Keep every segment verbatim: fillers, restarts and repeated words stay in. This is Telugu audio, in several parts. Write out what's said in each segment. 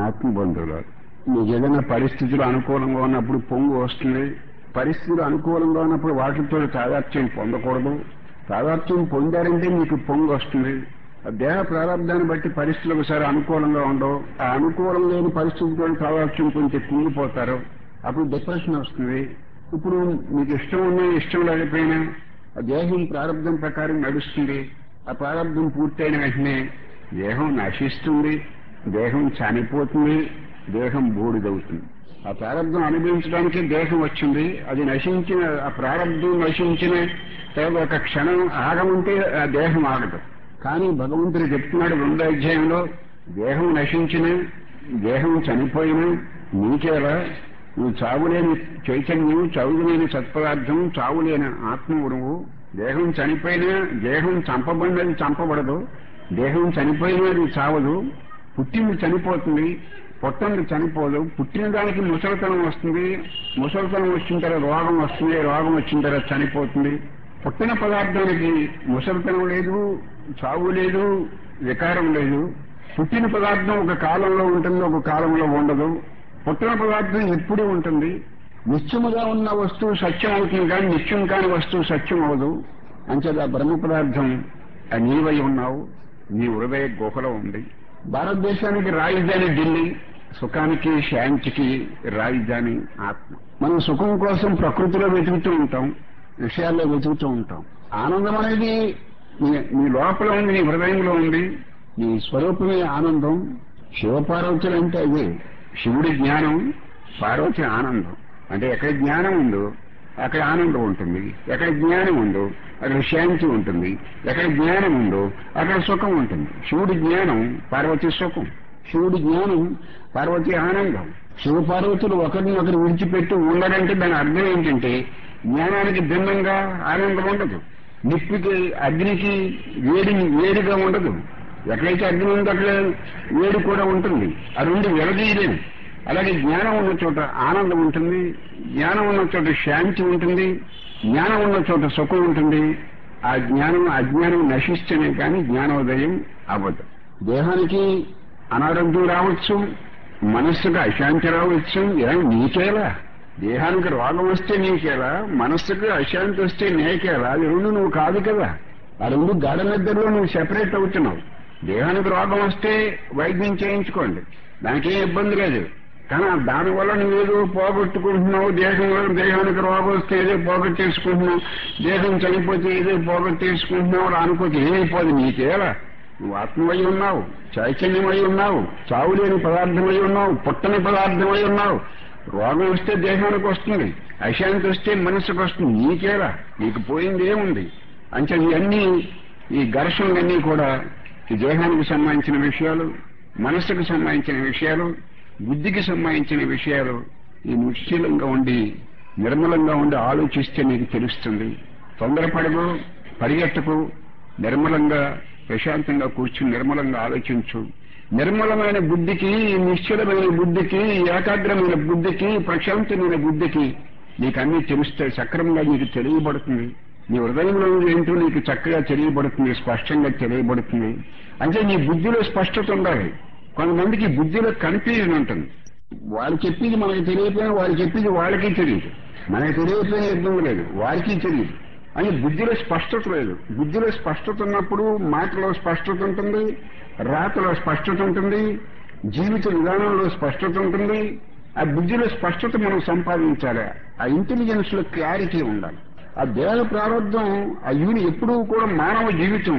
ఆత్మబంధువులు. మీకు ఏదైనా పరిస్థితులు అనుకూలంగా ఉన్నప్పుడు పొంగు వస్తుంది. పరిస్థితులు అనుకూలంగా ఉన్నప్పుడు వాటితో తాదాత్మ్యం పొందకూడదు. తాదాత్మ్యం పొందారంటే మీకు పొంగు వస్తుంది. ఆ దేహ ప్రారంభాన్ని బట్టి పరిస్థితులు ఒకసారి అనుకూలంగా ఉండవు. ఆ అనుకూలం లేని పరిస్థితులతో తాదాత్మ్యం కొంచెం కుంగిపోతారు. అప్పుడు డిప్రెషన్ వస్తుంది. ఇప్పుడు మీకు ఇష్టం ఉన్నా ఇష్టం లేకపోయినా ఆ దేహం ప్రారంభం ప్రకారం నడుస్తుంది. ఆ ప్రారంభం పూర్తయిన వెంటనే దేహం నశిస్తుంది, దేహం చనిపోతుంది, దేహం బూడిదవుతుంది. ఆ ప్రారంభం అనుభవించడానికి దేహం వచ్చింది. అది నశించిన ఆ ప్రారంభం నశించిన తర్వాత ఒక క్షణం ఆగమంటే ఆ దేహం ఆగదు. కానీ భగవంతుడు చెప్తున్నాడు రెండో అధ్యాయంలో, దేహం నశించిన దేహం చనిపోయినా నీకేలా, నువ్వు చావులేని చైతన్యం, చావులేని సత్పదార్థం, చావులేని ఆత్మవు నువ్వు. దేహం చనిపోయినా దేహం చంపబడినది చంపబడదు. దేహం చనిపోయినా అది చావదు. పుట్టింది చనిపోతుంది, పుట్టింది చనిపోదు. పుట్టిన దానికి ముసలితనం వస్తుంది, ముసలితనం వచ్చిన తర్వాత రోగం వస్తుంది, రోగం వచ్చిన తర్వాత చనిపోతుంది. పుట్టిన పదార్థానికి ముసలితనం లేదు, చావు లేదు, వికారం లేదు. పుట్టిన పదార్థం ఒక కాలంలో ఉంటుంది, ఒక కాలంలో ఉండదు. పుట్టిన పదార్థం ఎప్పుడూ ఉంటుంది. నిత్యముగా ఉన్న వస్తువు సత్యం అవుతుంది, కానీ నిత్యం కాని వస్తువు సత్యం అవదు. అంచేత బ్రహ్మ పదార్థం నీవై ఉన్నావు, నీ హృదయ గుహలో ఉంది. భారతదేశానికి రాజధాని ఢిల్లీ, సుఖానికి శాంతికి రాజధాని ఆత్మ. మనం సుఖం కోసం ప్రకృతిలో వెతుకుతూ ఉంటాం, విషయాల్లో వెతుకుతూ ఉంటాం. ఆనందం అనేది నీ నీ లోపల ఉంది, నీ హృదయంలో ఉంది. నీ స్వరూపమే ఆనందం. శివపార్వతులు అంటే అదే. శివుడి జ్ఞానం, పార్వతి ఆనందం. అంటే ఎక్కడ జ్ఞానం ఉందో అక్కడ ఆనందం ఉంటుంది, ఎక్కడ జ్ఞానం ఉందో అక్కడ శాంతి ఉంటుంది, ఎక్కడ జ్ఞానం ఉందో అక్కడ సుఖం ఉంటుంది. శివుడి జ్ఞానం, పార్వతి సుఖం. శివుడి జ్ఞానం, పార్వతి ఆనందం. శివ పార్వతులు ఒకరిని ఒకరు విడిచిపెట్టి ఉండడంటే దాని అర్థం ఏంటంటే జ్ఞానానికి భిన్నంగా ఆనందం ఉండదు. నిప్పుకి అగ్నికి వేడి వేడిగా ఉండదు. ఎక్కడైతే అగ్ని ఉందో అక్కడ వేడి కూడా ఉంటుంది. ఆ రెండు విడదీయలేము. అలాగే జ్ఞానం ఉన్న చోట ఆనందం ఉంటుంది, జ్ఞానం ఉన్న చోట శాంతి ఉంటుంది, జ్ఞానం ఉన్న చోట సుఖం ఉంటుంది. ఆ జ్ఞానం అజ్ఞానం నశిస్తేనే కానీ జ్ఞానోదయం అవ్వదు. దేహానికి అనారోగ్యం రావచ్చు, మనస్సుకు అశాంతి రావచ్చు. ఇలా నీకేలా? దేహానికి రోగం వస్తే నీకేలా, మనస్సుకు అశాంతి వస్తే నీకేలా? అది రెండు నువ్వు కాదు కదా. ఆ రెండు గాఢ నిద్రలో నువ్వు సెపరేట్ అవుతున్నావు. దేహానికి రోగం వస్తే వైద్యం చేయించుకోండి, దానికేం ఇబ్బంది లేదు. కానీ దానివల్ల నువ్వేదో పోగొట్టుకుంటున్నావు. దేహంలో దేహానికి రోగం వస్తే ఏదో పోగొట్టేసుకుంటున్నావు, దేహం చనిపోతే ఏదో పోగొట్టేసుకుంటున్నావు అని అనుకోతే ఏమైపోదు నీకేలా. నువ్వు ఆత్మవై ఉన్నావు, చైతన్యమై ఉన్నావు, చావులేని పదార్థమై ఉన్నావు, పుట్టని పదార్థమై ఉన్నావు. రోగం వస్తే దేహానికి వస్తుంది, అశాంతి వస్తే మనస్సుకు వస్తుంది. నీకేలా? నీకు పోయింది ఏముంది? అంటే ఇవన్నీ ఈ ఘర్షణలన్నీ కూడా ఈ దేహానికి సంబంధించిన విషయాలు, మనస్సుకు సంబంధించిన విషయాలు, బుద్ధికి సంబంధించిన విషయాలు. ఈ నిశ్చలంగా ఉండి నిర్మలంగా ఉండి ఆలోచిస్తే నీకు తెలుస్తుంది. తొందరపడకు, పరిగెట్టకు, నిర్మలంగా ప్రశాంతంగా కూర్చుని నిర్మలంగా ఆలోచించు. నిర్మలమైన బుద్ధికి, నిశ్చలమైన బుద్ధికి, ఏకాగ్రమైన బుద్ధికి, ప్రశాంతమైన బుద్ధికి నీకు అన్నీ తెలుస్తాయి. సక్రమంగా నీకు తెలియబడుతుంది. నీ హృదయంలో ఏంటో నీకు చక్కగా తెలియబడుతుంది, స్పష్టంగా తెలియబడుతుంది. అంటే నీ బుద్ధిలో స్పష్టత ఉండాలి. కొంతమందికి బుద్ధిలో కన్ఫ్యూజన్ ఉంటుంది. వాళ్ళు చెప్పింది మనకి తెలియకపోయినా వాళ్ళు చెప్పింది వాళ్ళకి తెలియదు. మనకి తెలియకపోయినా ఇబ్బంది లేదు, వారికి తెలియదు. అని బుద్ధిలో స్పష్టత లేదు. బుద్ధిలో స్పష్టత ఉన్నప్పుడు మాటలో స్పష్టత ఉంటుంది, రాతలో స్పష్టత ఉంటుంది, జీవిత విధానంలో స్పష్టత ఉంటుంది. ఆ బుద్ధిలో స్పష్టత మనం సంపాదించాలి. ఆ ఇంటెలిజెన్స్ లో క్లారిటీ ఉండాలి. ఆ దేహ ప్రారంభం ఆ యూని ఎప్పుడూ కూడా మానవ జీవితం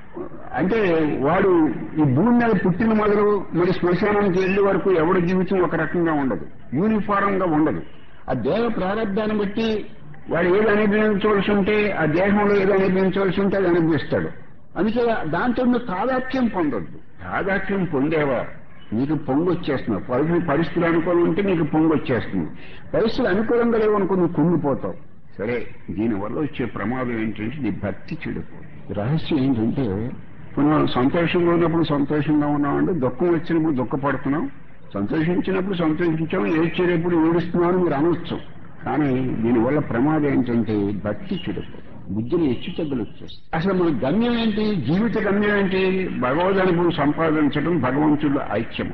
అంటే వాడు ఈ భూమి మీద పుట్టిన మొదలు మరి శ్మశానానికి వెళ్ళే వరకు ఎవడి జీవితం ఒక రకంగా ఉండదు, యూనిఫారం గా ఉండదు. ఆ దేహ ప్రారంభాన్ని బట్టి వాడు ఏది అనుభవించవలసి ఉంటే, ఆ దేహంలో ఏది అనుభవించవలసి ఉంటే అది అనుభవిస్తాడు. అందుకే దాంతో నువ్వు తాదాత్మ్యం పొందొద్దు. తాదాత్మ్యం పొందేవా నీకు పొంగు వచ్చేస్తున్నావు. పరిస్థితి పరిస్థితులు అనుకూలం ఉంటే నీకు పొంగు వచ్చేస్తుంది. పరిస్థితులు అనుకూలంగా లేవనుకో నువ్వు కుంగిపోతావు. సరే, దీనివల్ల వచ్చే ప్రమాదం ఏంటంటే నీ భక్తి చెడిపోతుంది. రహస్యం ఏంటంటే మనం సంతోషంగా ఉన్నప్పుడు సంతోషంగా ఉన్నామంటే, దుఃఖం వచ్చినప్పుడు దుఃఖపడుతున్నాం, సంతోషించినప్పుడు సంతోషించాం, ఏడ్చేటప్పుడు ఏడుస్తున్నాం అని మీరు అనొచ్చు. కానీ దీనివల్ల ప్రమాదం ఏంటంటే భక్తి చెడిపోతుంది, బుద్ధిని హెచ్చు తగ్గులు వచ్చేస్తుంది. అసలు మన గమ్యం ఏంటి? జీవిత గమ్యం ఏంటి? భగవద్ అనుభవం సంపాదించడం, భగవంతుడు ఐక్యం అవడం.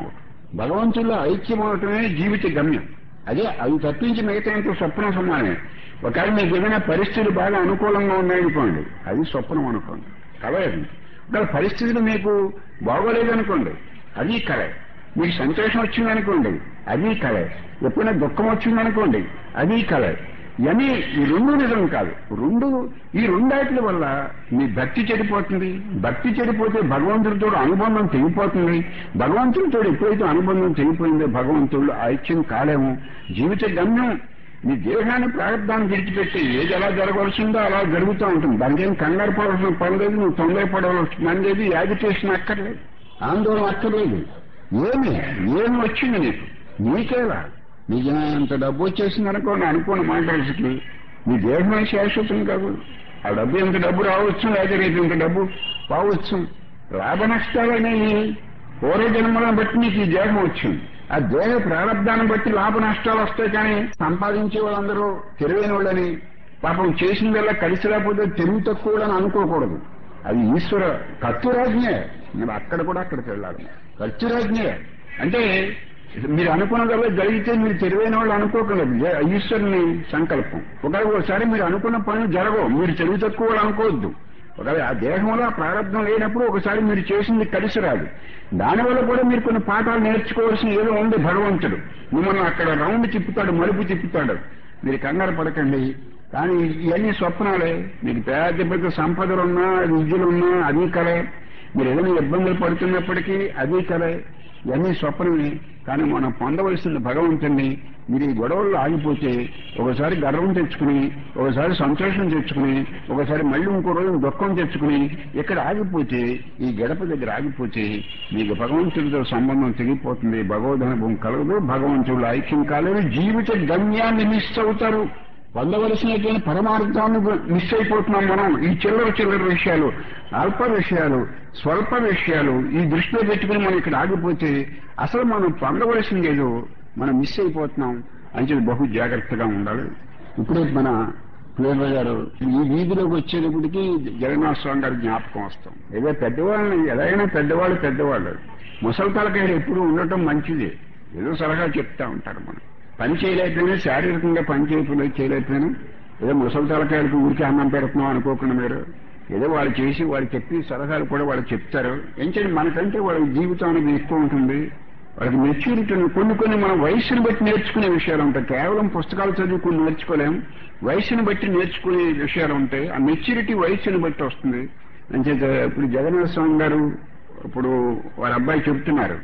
భగవంతుల్లో ఐక్యం అవటమే జీవిత గమ్యం. అదే అవి తప్పించి మిగతా స్వప్నం సమానమే. ఒకవేళ మీకు ఏదైనా పరిస్థితులు బాగా అనుకూలంగా ఉన్నాయనుకోండి, అది స్వప్నం అనుకోండి, కలయదు. ఒకవేళ పరిస్థితులు మీకు బాగోలేదనుకోండి, అది కలే. మీకు సంతోషం వచ్చిందనుకోండి, అది కలే. ఎప్పుడైనా దుఃఖం వచ్చిందనుకోండి, అది కలే. ఇవన్నీ ఈ రెండు నిజం కాదు. రెండు ఈ రెండాట్ల వల్ల మీ భక్తి చెడిపోతుంది. భక్తి చెడిపోతే భగవంతుడితో అనుబంధం తెగిపోతుంది. భగవంతుడితో ఎప్పుడైతే అనుబంధం తెగిపోయిందో భగవంతుడు ఐక్యం కాలేము. జీవిత గమ్యం మీ దేహాన్ని ప్రారంభాన్ని విడిచిపెట్టి ఏది ఎలా జరగవలసిందో అలా జరుగుతూ ఉంటుంది. దానికి ఏం కంగారు పడవలసిన పని లేదు, నువ్వు తొందర పడవలసిన పని లేదు, యాజిటేషన్ అక్కర్లేదు, ఆందోళన అక్కర్లేదు. ఏమి ఏమి వచ్చింది నీకు? నీకేలా నీకు ఎంత డబ్బు వచ్చేసింది అనుకోండి, అనుకోండి మాట్లాడుతుంది. నీ దేహమే శాశ్వతం కాదు. ఆ డబ్బు ఎంత డబ్బు రావచ్చు, లేదా రేపు ఇంత డబ్బు పోవచ్చు. లాభ నష్టాలు అనేవి పూర్వజన్మలను బట్టి నీకు ఈ దేహం వచ్చింది. ఆ దేహ ప్రారంభాన్ని బట్టి లాభ నష్టాలు వస్తాయి. కానీ సంపాదించే వాళ్ళందరూ తెలివైన వాళ్ళని, పాపం చేసిందల్లా కలిసి రాకపోతే తెలివి తక్కువ అని అనుకోకూడదు. అది ఈశ్వర ఖర్చురాజ్ఞే. నువ్వు అక్కడ కూడా అక్కడికి వెళ్ళాలి. ఖర్చురాజ్ఞే అంటే మీరు అనుకున్నదల్లా జరిగితే మీరు తెలివైన వాళ్ళు అనుకోకలేదు. ఈశ్వరుని సంకల్పం. ఒకవేళ ఒకసారి మీరు అనుకున్న పనులు జరగవు, మీరు తెలివి తక్కువ వాళ్ళు అనుకోవద్దు. ఒకవేళ ఆ దేహంలో ఆ ప్రారంభం లేనప్పుడు ఒకసారి మీరు చేసింది కలిసి రాదు. దానివల్ల కూడా మీరు కొన్ని పాఠాలు నేర్చుకోవాల్సిన ఏదో ఉంది. భగవంతుడు మిమ్మల్ని అక్కడ రౌండ్ తిప్పుతాడు, మలుపు తిప్పుతాడు. మీరు కంగారు పడకండి. కానీ ఇవన్నీ స్వప్నాలే. మీకు పెద్ద పెద్ద సంపదలున్నా, విద్యలున్నా అది కలే. మీరు ఏదైనా ఇబ్బందులు పడుతున్నప్పటికీ అది కలే. ఇవన్నీ స్వప్నమే. కానీ మనం పొందవలసింది భగవంతుణ్ణి. మీరు ఈ గొడవల్లో ఆగిపోతే ఒకసారి గర్వం తెచ్చుకుని, ఒకసారి సంతోషం తెచ్చుకుని, ఒకసారి మళ్ళీ ఇంకో రోజు దుఃఖం తెచ్చుకుని ఇక్కడ ఆగిపోతే, ఈ గడప దగ్గర ఆగిపోతే మీకు భగవంతుడితో సంబంధం తెగిపోతుంది. భగవదనుభవం కలగదు, భగవంతుడు ఐక్యం కాలేదు, జీవిత గమ్యాన్ని మిస్ అవుతారు. పొందవలసినటువంటి పరమార్థాన్ని మిస్ అయిపోతున్నాం మనం. ఈ చిల్లర చిల్లర విషయాలు, అల్ప విషయాలు, స్వల్ప విషయాలు ఈ దృష్టిలో పెట్టుకుని మనం ఇక్కడ ఆగిపోతే అసలు మనం పొందవలసింది ఏదో మనం మిస్ అయిపోతున్నాం అని చెప్పి బహు జాగ్రత్తగా ఉండాలి. ఇప్పుడే మన ప్లేబర్ గారు ఈ వీధిలోకి వచ్చేటప్పటికి జగన్నాథ స్వామి గారు జ్ఞాపకం వస్తాం. ఏదో పెద్దవాళ్ళని ఎలాగైనా పెద్దవాళ్ళు పెద్దవాళ్ళు ముసలి తలకాయలు ఎప్పుడు ఉండటం మంచిది. ఏదో సలహా చెప్తా ఉంటారు. మనం పని చేయలేకపోయినా, శారీరకంగా పని చేయకపోయినా చేయలేకపోయినా ఏదో ముసలి తలకాయలకు ఊరికి అన్నం పెడుతున్నాం అనుకోకుండా మీరు ఏదో వాళ్ళు చేసి వాళ్ళు చెప్పి సలహాలు కూడా వాళ్ళు చెప్తారు. ఏంటంటే మనకంటే వాళ్ళ జీవితం అనేది ఎక్కువ ఉంటుంది. వాళ్ళకి మెచ్యూరిటీ కొన్ని కొన్ని మన వయసును బట్టి నేర్చుకునే విషయాలు ఉంటాయి. కేవలం పుస్తకాలు చదువుకుని నేర్చుకోలేం. వయసును బట్టి నేర్చుకునే విషయాలు ఉంటాయి. ఆ మెచ్యూరిటీ వయసును బట్టి వస్తుంది. అంచేత ఇప్పుడు జగన్నాథ స్వామి గారు ఇప్పుడు వాళ్ళ అబ్బాయి చెప్తున్నారు,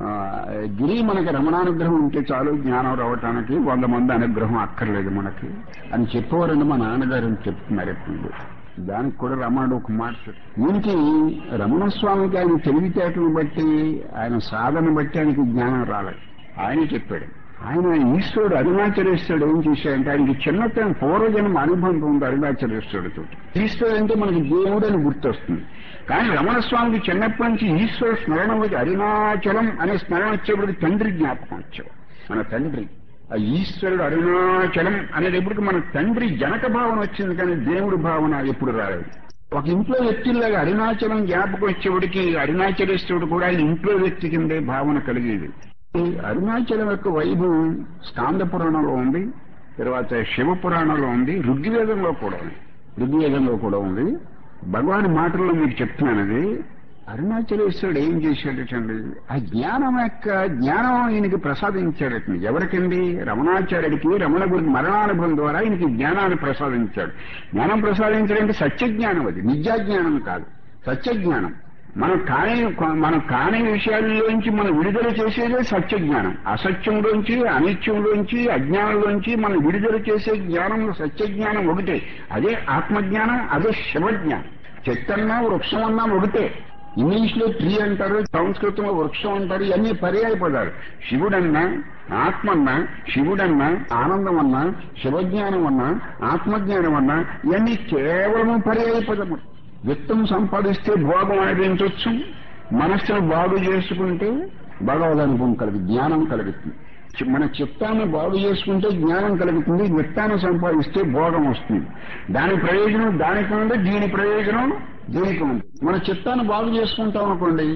గిరి మనకి రమణానుగ్రహం ఉంటే చాలు జ్ఞానం రావటానికి, వంద మంది అనుగ్రహం అక్కర్లేదు మనకి అని చెప్పేవారని మా నాన్నగారు చెప్తున్నారు. ఎప్పుడు దానికి కూడా రమణుడు ఒక మాట దీనికి రమణస్వామికి ఆయన తెలివితేటలను బట్టి, ఆయన సాధన బట్టి ఆయనకి జ్ఞానం రాలేదు. ఆయన చెప్పాడు. ఆయన ఈశ్వరుడు అరుణాచలేశ్వరుడు ఏం చేశాడంటే ఆయనకి చిన్నతనం పూర్వజన్మ అనుబంధం ఉంది అరుణాచలేశ్వరుడితో. ఈశ్వరుడు అంటే మనకి దేవుడు అని గుర్తొస్తుంది. కానీ రమణస్వామికి చిన్నప్పటి నుంచి ఈశ్వర స్మరణ వచ్చి అరుణాచలం అనే స్మరణ వచ్చేప్పటికి తండ్రి జ్ఞాపకం వచ్చాడు. మన తండ్రి ఆ ఈశ్వరుడు అరుణాచలం అనేటప్పటికి మన తండ్రి జనక భావన వచ్చింది, కానీ దేవుడి భావన ఎప్పుడు రాలేదు. ఒక ఇంట్లో వ్యక్తుల్లాగా అరుణాచలం జ్ఞాపకం వచ్చేవాడికి అరుణాచలేశ్వరుడు కూడా ఆయన ఇంట్లో వ్యక్తి కిందే భావన కలిగేది. అరుణాచలం యొక్క వైభవం స్కాంద పురాణంలో ఉంది, తర్వాత శివ పురాణంలో ఉంది, ఋగ్వేదంలో కూడా ఉంది. ఋగ్వేదంలో కూడా ఉంది. భగవాన్ మాటల్లో మీకు చెప్తున్నానది. అరుణాచలేశ్వరుడు ఏం చేశాడటండి, ఆ జ్ఞానం యొక్క జ్ఞానం ఈయనకి ప్రసాదించాడటండి. ఎవరికండి? రమణాచార్యుడికి. రమణ గురి మరణానుభవం ద్వారా ఈయనకి జ్ఞానాన్ని ప్రసాదించాడు. జ్ఞానం ప్రసాదించాడంటే సత్యజ్ఞానం, అది నిజాజ్ఞానం కాదు, సత్యజ్ఞానం. మనం కాని మనం కాని విషయాల్లోంచి మనం విడుదల చేసేదే సత్యజ్ఞానం. అసత్యంలోంచి, అనిత్యంలోంచి, అజ్ఞానంలోంచి మనం విడుదల చేసే జ్ఞానం సత్యజ్ఞానం ఒకటే. అదే ఆత్మజ్ఞానం, అదే శివజ్ఞానం. చెట్టన్నా వృక్షం అన్నా ఒకటే. ఇంగ్లీష్ లో ట్రీ అంటారు, సంస్కృతంలో వృక్షం అంటారు. ఇవన్నీ పర్యాయ పదాలు. శివుడన్నా, ఆత్మన్నా, శివుడన్నా, ఆనందం అన్నా, శివజ్ఞానం అన్నా, ఆత్మజ్ఞానం అన్నా ఇవన్నీ కేవలం పర్యాయ పదము. విత్తం సంపాదిస్తే భోగం అనిపించవచ్చు, మనస్సును బాగు చేసుకుంటే భగవద్ అనుభవం కలిగి జ్ఞానం కలుగుతుంది. మన చిత్తాన్ని బాగు చేసుకుంటే జ్ఞానం కలుగుతుంది. విత్తాన్ని సంపాదిస్తే భోగం వస్తుంది. దాని ప్రయోజనం దానికి ఉంది, దీని ప్రయోజనం దీనికి ఉంది. మన చిత్తాన్ని బాగు చేసుకుంటాం అనుకోండి,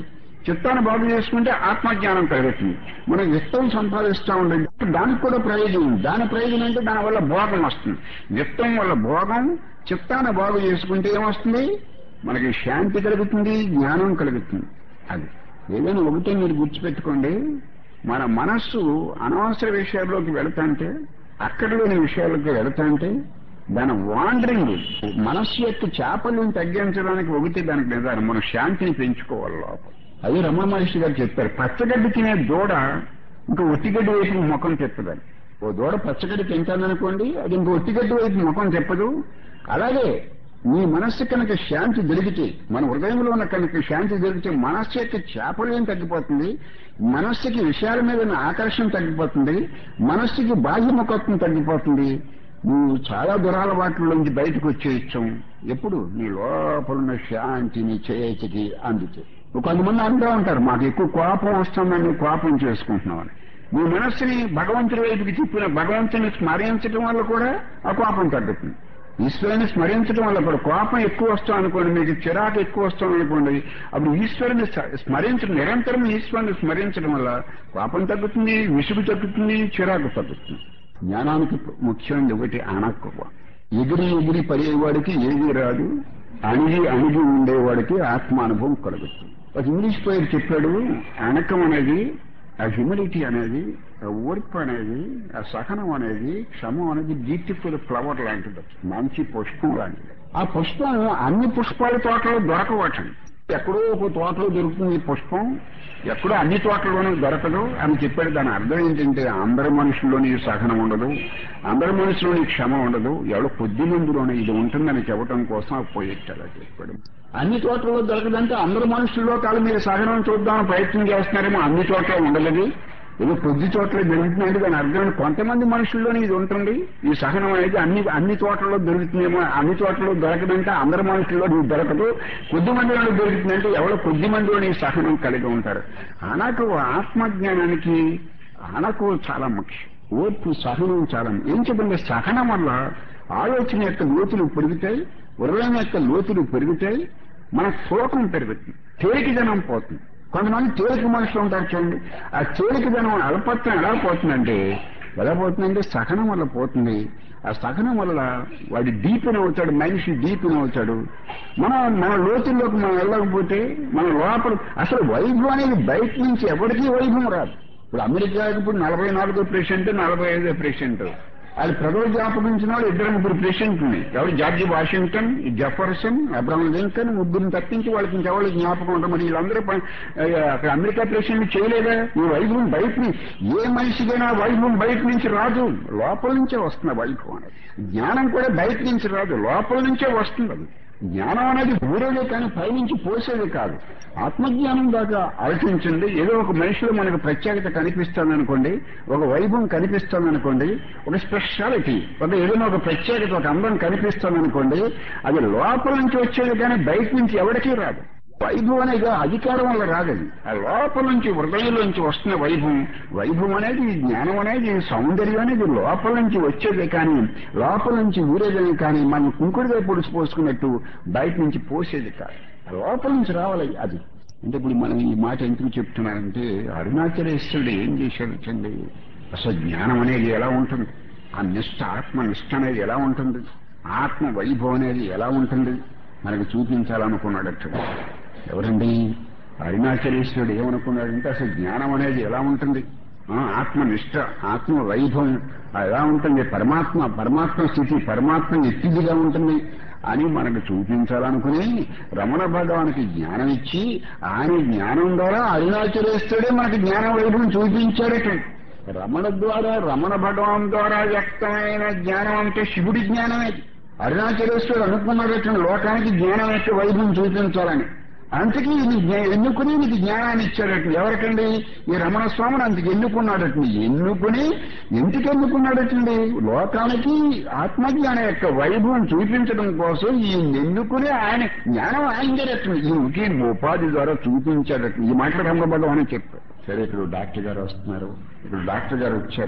చిత్తాన్ని బాగు చేసుకుంటే ఆత్మజ్ఞానం కలుగుతుంది. మనం విత్తం సంపాదిస్తూ ఉండండి, దానికి కూడా ప్రయోజనం ఉంది. దాని ప్రయోజనం అంటే దానివల్ల భోగం వస్తుంది. విత్తం వల్ల భోగం, చిత్తాన్ని బాగు చేసుకుంటే ఏమొస్తుంది? మనకి శాంతి కలుగుతుంది, జ్ఞానం కలుగుతుంది. అది ఏదైనా ఒకటే మీరు గుర్తుపెట్టుకోండి, మన మనస్సు అనవసర విషయాల్లోకి వెళుతుంటే, అక్కడ లేని విషయాలకు వెళుతుంటే దాని వాండరింగ్, మనస్సు యొక్క చాపల్యం తగ్గించడానికి ఒకటి దానికి నిదానం, మనం శాంతిని పెంచుకోవాలి లోపల. అదే రమణ మహర్షి గారు చెప్పారు, పచ్చగడ్డి తినే దూడ ఇంకా ఒట్టిగడ్డి వైపు ముఖం తిప్పదని. ఓ దూడ పచ్చగడ్డి తింటాననుకోండి, అది ఇంకో ఒట్టిగడ్డి వైపు ముఖం తిప్పదు. అలాగే మీ మనస్సు కనుక శాంతి దొరికితే, మన హృదయంలో ఉన్న కనుక శాంతి దొరికితే మనస్సు యొక్క చాపల్యం తగ్గిపోతుంది, మనస్సుకి విషయాల మీద ఉన్న ఆకర్షణ తగ్గిపోతుంది, మనస్సుకి బాహ్యముఖత్వం తగ్గిపోతుంది. నువ్వు చాలా దురాలవాట్ల బయటకు వచ్చేయచ్చు. ఎప్పుడు నీ లోపలున్న శాంతిని చేతికి అందుతే. కొంతమంది అంటూ ఉంటారు, మాకు ఎక్కువ కోపం వస్తుందని కోపం చేసుకుంటున్నామని. మీ మనస్సుని భగవంతుడి వైపుకి తిప్పిన, భగవంతుని స్మరించడం వల్ల కూడా ఆ కోపం తగ్గుతుంది. ఈశ్వరుని స్మరించడం వల్ల కూడా కోపం ఎక్కువ వస్తాం అనుకోండి, మీకు చిరాకు ఎక్కువ వస్తాం అనుకోండి, అప్పుడు ఈశ్వరుని స్మరించడం, నిరంతరం ఈశ్వరుని స్మరించడం వల్ల కోపం తగ్గుతుంది, విసుగు తగ్గుతుంది, చిరాకు తగ్గుతుంది. జ్ఞానానికి ముఖ్యమైనది ఒకటి అణక్కువ. ఎగిరి ఎగిరి పడేవాడికి ఏది రాదు, అణిగి అణిగి ఉండేవాడికి ఆత్మానుభవం కలుగుతుంది. ఒక ఇంగ్లీష్ పోయి చెప్పాడు, అణకం అనేది, ఆ హ్యూమిలిటీ అనేది, ఆ ఓర్పు అనేది, ఆ సహనం అనేది, క్షమం అనేది బ్యూటిఫుల్ ఫ్లవర్ లాంటిది, మంచి పుష్పం లాంటిది. ఆ పుష్పం అన్ని పుష్పాల తోటలో దొరకవటండి. ఎక్కడో ఒక తోటలో దొరుకుతుంది ఈ పుష్పం, ఎక్కడో అన్ని తోటల్లోనూ దొరకదు అని చెప్పాడు. దాని అర్థం ఏంటంటే అందరి మనుషుల్లోని సహనం ఉండదు, అందరి మనుషుల్లోని క్షమ ఉండదు, ఎవడో కొద్ది మందిలోనే ఇది ఉంటుందని చెప్పడం కోసం ఆ పోయెట్టాడు అని చెప్పాడు. అన్ని చోట్లలో దొరకదంటే అందరి మనుషుల్లో కాదు, మీరు సహనం చూద్దామని ప్రయత్నం చేస్తున్నారేమో, అన్ని చోట్ల ఉండలేదు, ఏదో కొద్ది చోట్ల దొరుకుతుందంటే దాని అర్థం కొంతమంది మనుషుల్లోనే ఇది ఉంటుంది, ఈ సహనం అనేది అన్ని అన్ని చోట్లలో దొరుకుతుందేమో, అన్ని చోట్లలో దొరకదంటే అందరి మనుషుల్లో ఇది దొరకదు, కొద్ది మందిలో దొరుకుతుందంటే ఎవరో కొద్ది మందిలోని సహనం కలిగి ఉంటారు. అనకు ఆత్మజ్ఞానానికి అనకు చాలా ముఖ్యం. ఓర్పు సహనం చాలా ఏం చెప్పండి. సహనం వల్ల ఆలోచన యొక్క లోతులు పెరుగుతాయి, హృదయం యొక్క లోతులు పెరుగుతాయి, మన శోకం పెరుగుతుంది, తేలికదనం పోతుంది. కొంతమంది తేలిక మనుషులు ఉంటారు చూడండి, ఆ తేలికదనం అల్పత్వం ఎలా పోతుందంటే ఎలా పోతుందంటే సహనం వల్ల పోతుంది. ఆ సహనం వల్ల వాడి డీపిన్ అవుతాడు, మనిషి డీపిన్ అవుతాడు. మనం మన లోతుల్లోకి మనం వెళ్ళకపోతే మన లోపల అసలు వైభవం అనేది బయట నుంచి ఎవరికీ వైభవం రాదు. ఇప్పుడు అమెరికాకి ఇప్పుడు నలభై నాలుగో ప్రెసిడెంట్, నలభై ఐదో ప్రెసిడెంట్, అది ప్రజలు జ్ఞాపకించిన వాళ్ళు ఇద్దరు ముగ్గురు ప్రెసిడెంట్ని, ఎవరు George Washington, Jefferson, Abraham Lincoln, ముగ్గురిని తప్పించి వాళ్ళకి ఇంకెవరికి జ్ఞాపకం ఉంటాం. మరి వీళ్ళందరూ అక్కడ అమెరికా ప్రెసిడెంట్ చేయలేదా? ఈ వైభవం బయటని, ఏ మనిషికైనా వైభవం బయట నుంచి రాదు, లోపల నుంచే వస్తుంది వైభవం అనేది. జ్ఞానం కూడా బయట నుంచి రాదు, లోపల నుంచే వస్తుంది. అది జ్ఞానం అనేది ఊరేదే కానీ పైనుంచి పోసేది కాదు. ఆత్మజ్ఞానం దాకా ఆలోచించండి. ఏదో ఒక మనిషిలో మనకు ప్రత్యేకత కనిపిస్తుందనుకోండి, ఒక వైభవం కనిపిస్తుందనుకోండి, ఒక స్పెషాలిటీ, ఒక ఏదైనా ఒక ప్రత్యేకత, ఒక అందం కనిపిస్తుందనుకోండి, అది లోపల నుంచి వచ్చేది కానీ బయట నుంచి ఎవరికీ రాదు. వైభవం అనేది అధికారం వల్ల రాదండి, ఆ లోపల నుంచి హృదయంలోంచి వస్తున్న వైభవం. వైభవం అనేది, జ్ఞానం అనేది, సౌందర్యం అనేది లోపల నుంచి వచ్చేదే కానీ లోపల నుంచి ఊరేదే కానీ మనం కుంకుడుగా పొడిచి పోసుకున్నట్టు బయట నుంచి పోసేది కాదు, లోపల నుంచి రావాలి. అది అంటే ఇప్పుడు మనం ఈ మాట ఎందుకు చెప్తున్నానంటే, అరుణాచలేశ్వరుడు ఏం చేశాడండి, అసలు జ్ఞానం అనేది ఎలా ఉంటుంది, ఆ నిష్ఠ, ఆత్మ నిష్ఠ అనేది ఎలా ఉంటుంది, ఆత్మ వైభవం అనేది ఎలా ఉంటుంది మనకు చూపించాలనుకున్నాడట. ఎవరండి? అరుణాచలేశ్వరుడు ఏమనుకున్నాడంటే అసలు జ్ఞానం అనేది ఎలా ఉంటుంది, ఆత్మనిష్ట, ఆత్మ వైభవం ఎలా ఉంటుంది, పరమాత్మ పరమాత్మ స్థితి, పరమాత్మ ఎత్తిదిగా ఉంటుంది అని మనకు చూపించాలనుకుని రమణ భగవానికి జ్ఞానం ఇచ్చి, ఆయన జ్ఞానం ద్వారా అరుణాచలేశ్వరుడే మనకు జ్ఞానం వైభవం చూపించాడట. రమణ ద్వారా, రమణ భగవాన్ ద్వారా వ్యక్తమైన జ్ఞానం అంటే శివుడి జ్ఞానమే. అరుణాచలేశ్వరుడు అనుకున్నాడట లోకానికి జ్ఞానం యొక్క వైభవం చూపించాలని. అందుకే ఇది ఎన్నుకుని నీకు జ్ఞానాన్ని ఇచ్చాడట. ఎవరికండి? ఈ రమణ స్వామిని అందుకు ఎన్నుకున్నాడటండి. ఎన్నుకుని ఎందుకు ఎన్నుకున్నాడటండి? లోకానికి ఆత్మజ్ఞానం యొక్క వైభవం చూపించడం కోసం ఈ ఎన్నుకుని ఆయన జ్ఞానం ఆయన జరగటండి, ఈ ఒకే ఉపాధి ద్వారా చూపించాడట. ఈ మాట రమణ భగవాన్ చెప్పారు. సరే, ఇప్పుడు డాక్టర్ గారు వస్తున్నారు. ఇప్పుడు డాక్టర్ గారు వచ్చారు.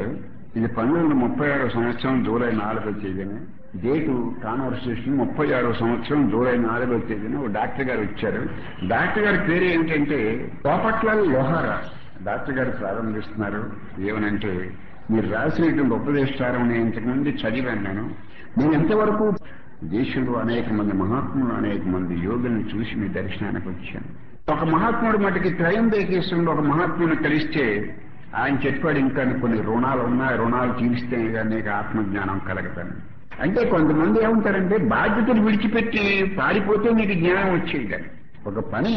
ఇది పంతొమ్మిది వందల ముప్పై ఆరో సంవత్సరం జూలై నాలుగో తేదీన డేటు కాన్వర్సేషన్ ముప్పై ఆరో సంవత్సరం జూలై నాలుగో తేదీన ఒక డాక్టర్ గారు వచ్చారు. డాక్టర్ గారి పేరు ఏంటంటే బాపట్ల లోహారా. డాక్టర్ గారు ప్రారంభిస్తున్నారు. ఏమనంటే, మీరు రాసినటువంటి ఉపదేశారం నేను ఇంతకుముందు చదివాను. నేను నేను ఎంతవరకు దేశంలో అనేక మంది మహాత్ములు అనేక మంది యోగులను చూసి మీ దర్శనానికి వచ్చాను. ఒక మహాత్ముడు మటుకి త్రయంబకేశ్వరుడు ఒక మహాత్ముని కలిస్తే ఆయన చెప్పాడు, ఇంకా కొన్ని రుణాలు ఉన్నాయి, రుణాలు తీరిస్తే కానీ నీకు ఆత్మజ్ఞానం కలగదని. అంటే కొంతమంది ఏమంటారంటే బాధ్యతలు విడిచిపెట్టి పారిపోతే మీకు జ్ఞానం వచ్చేది. ఒక పని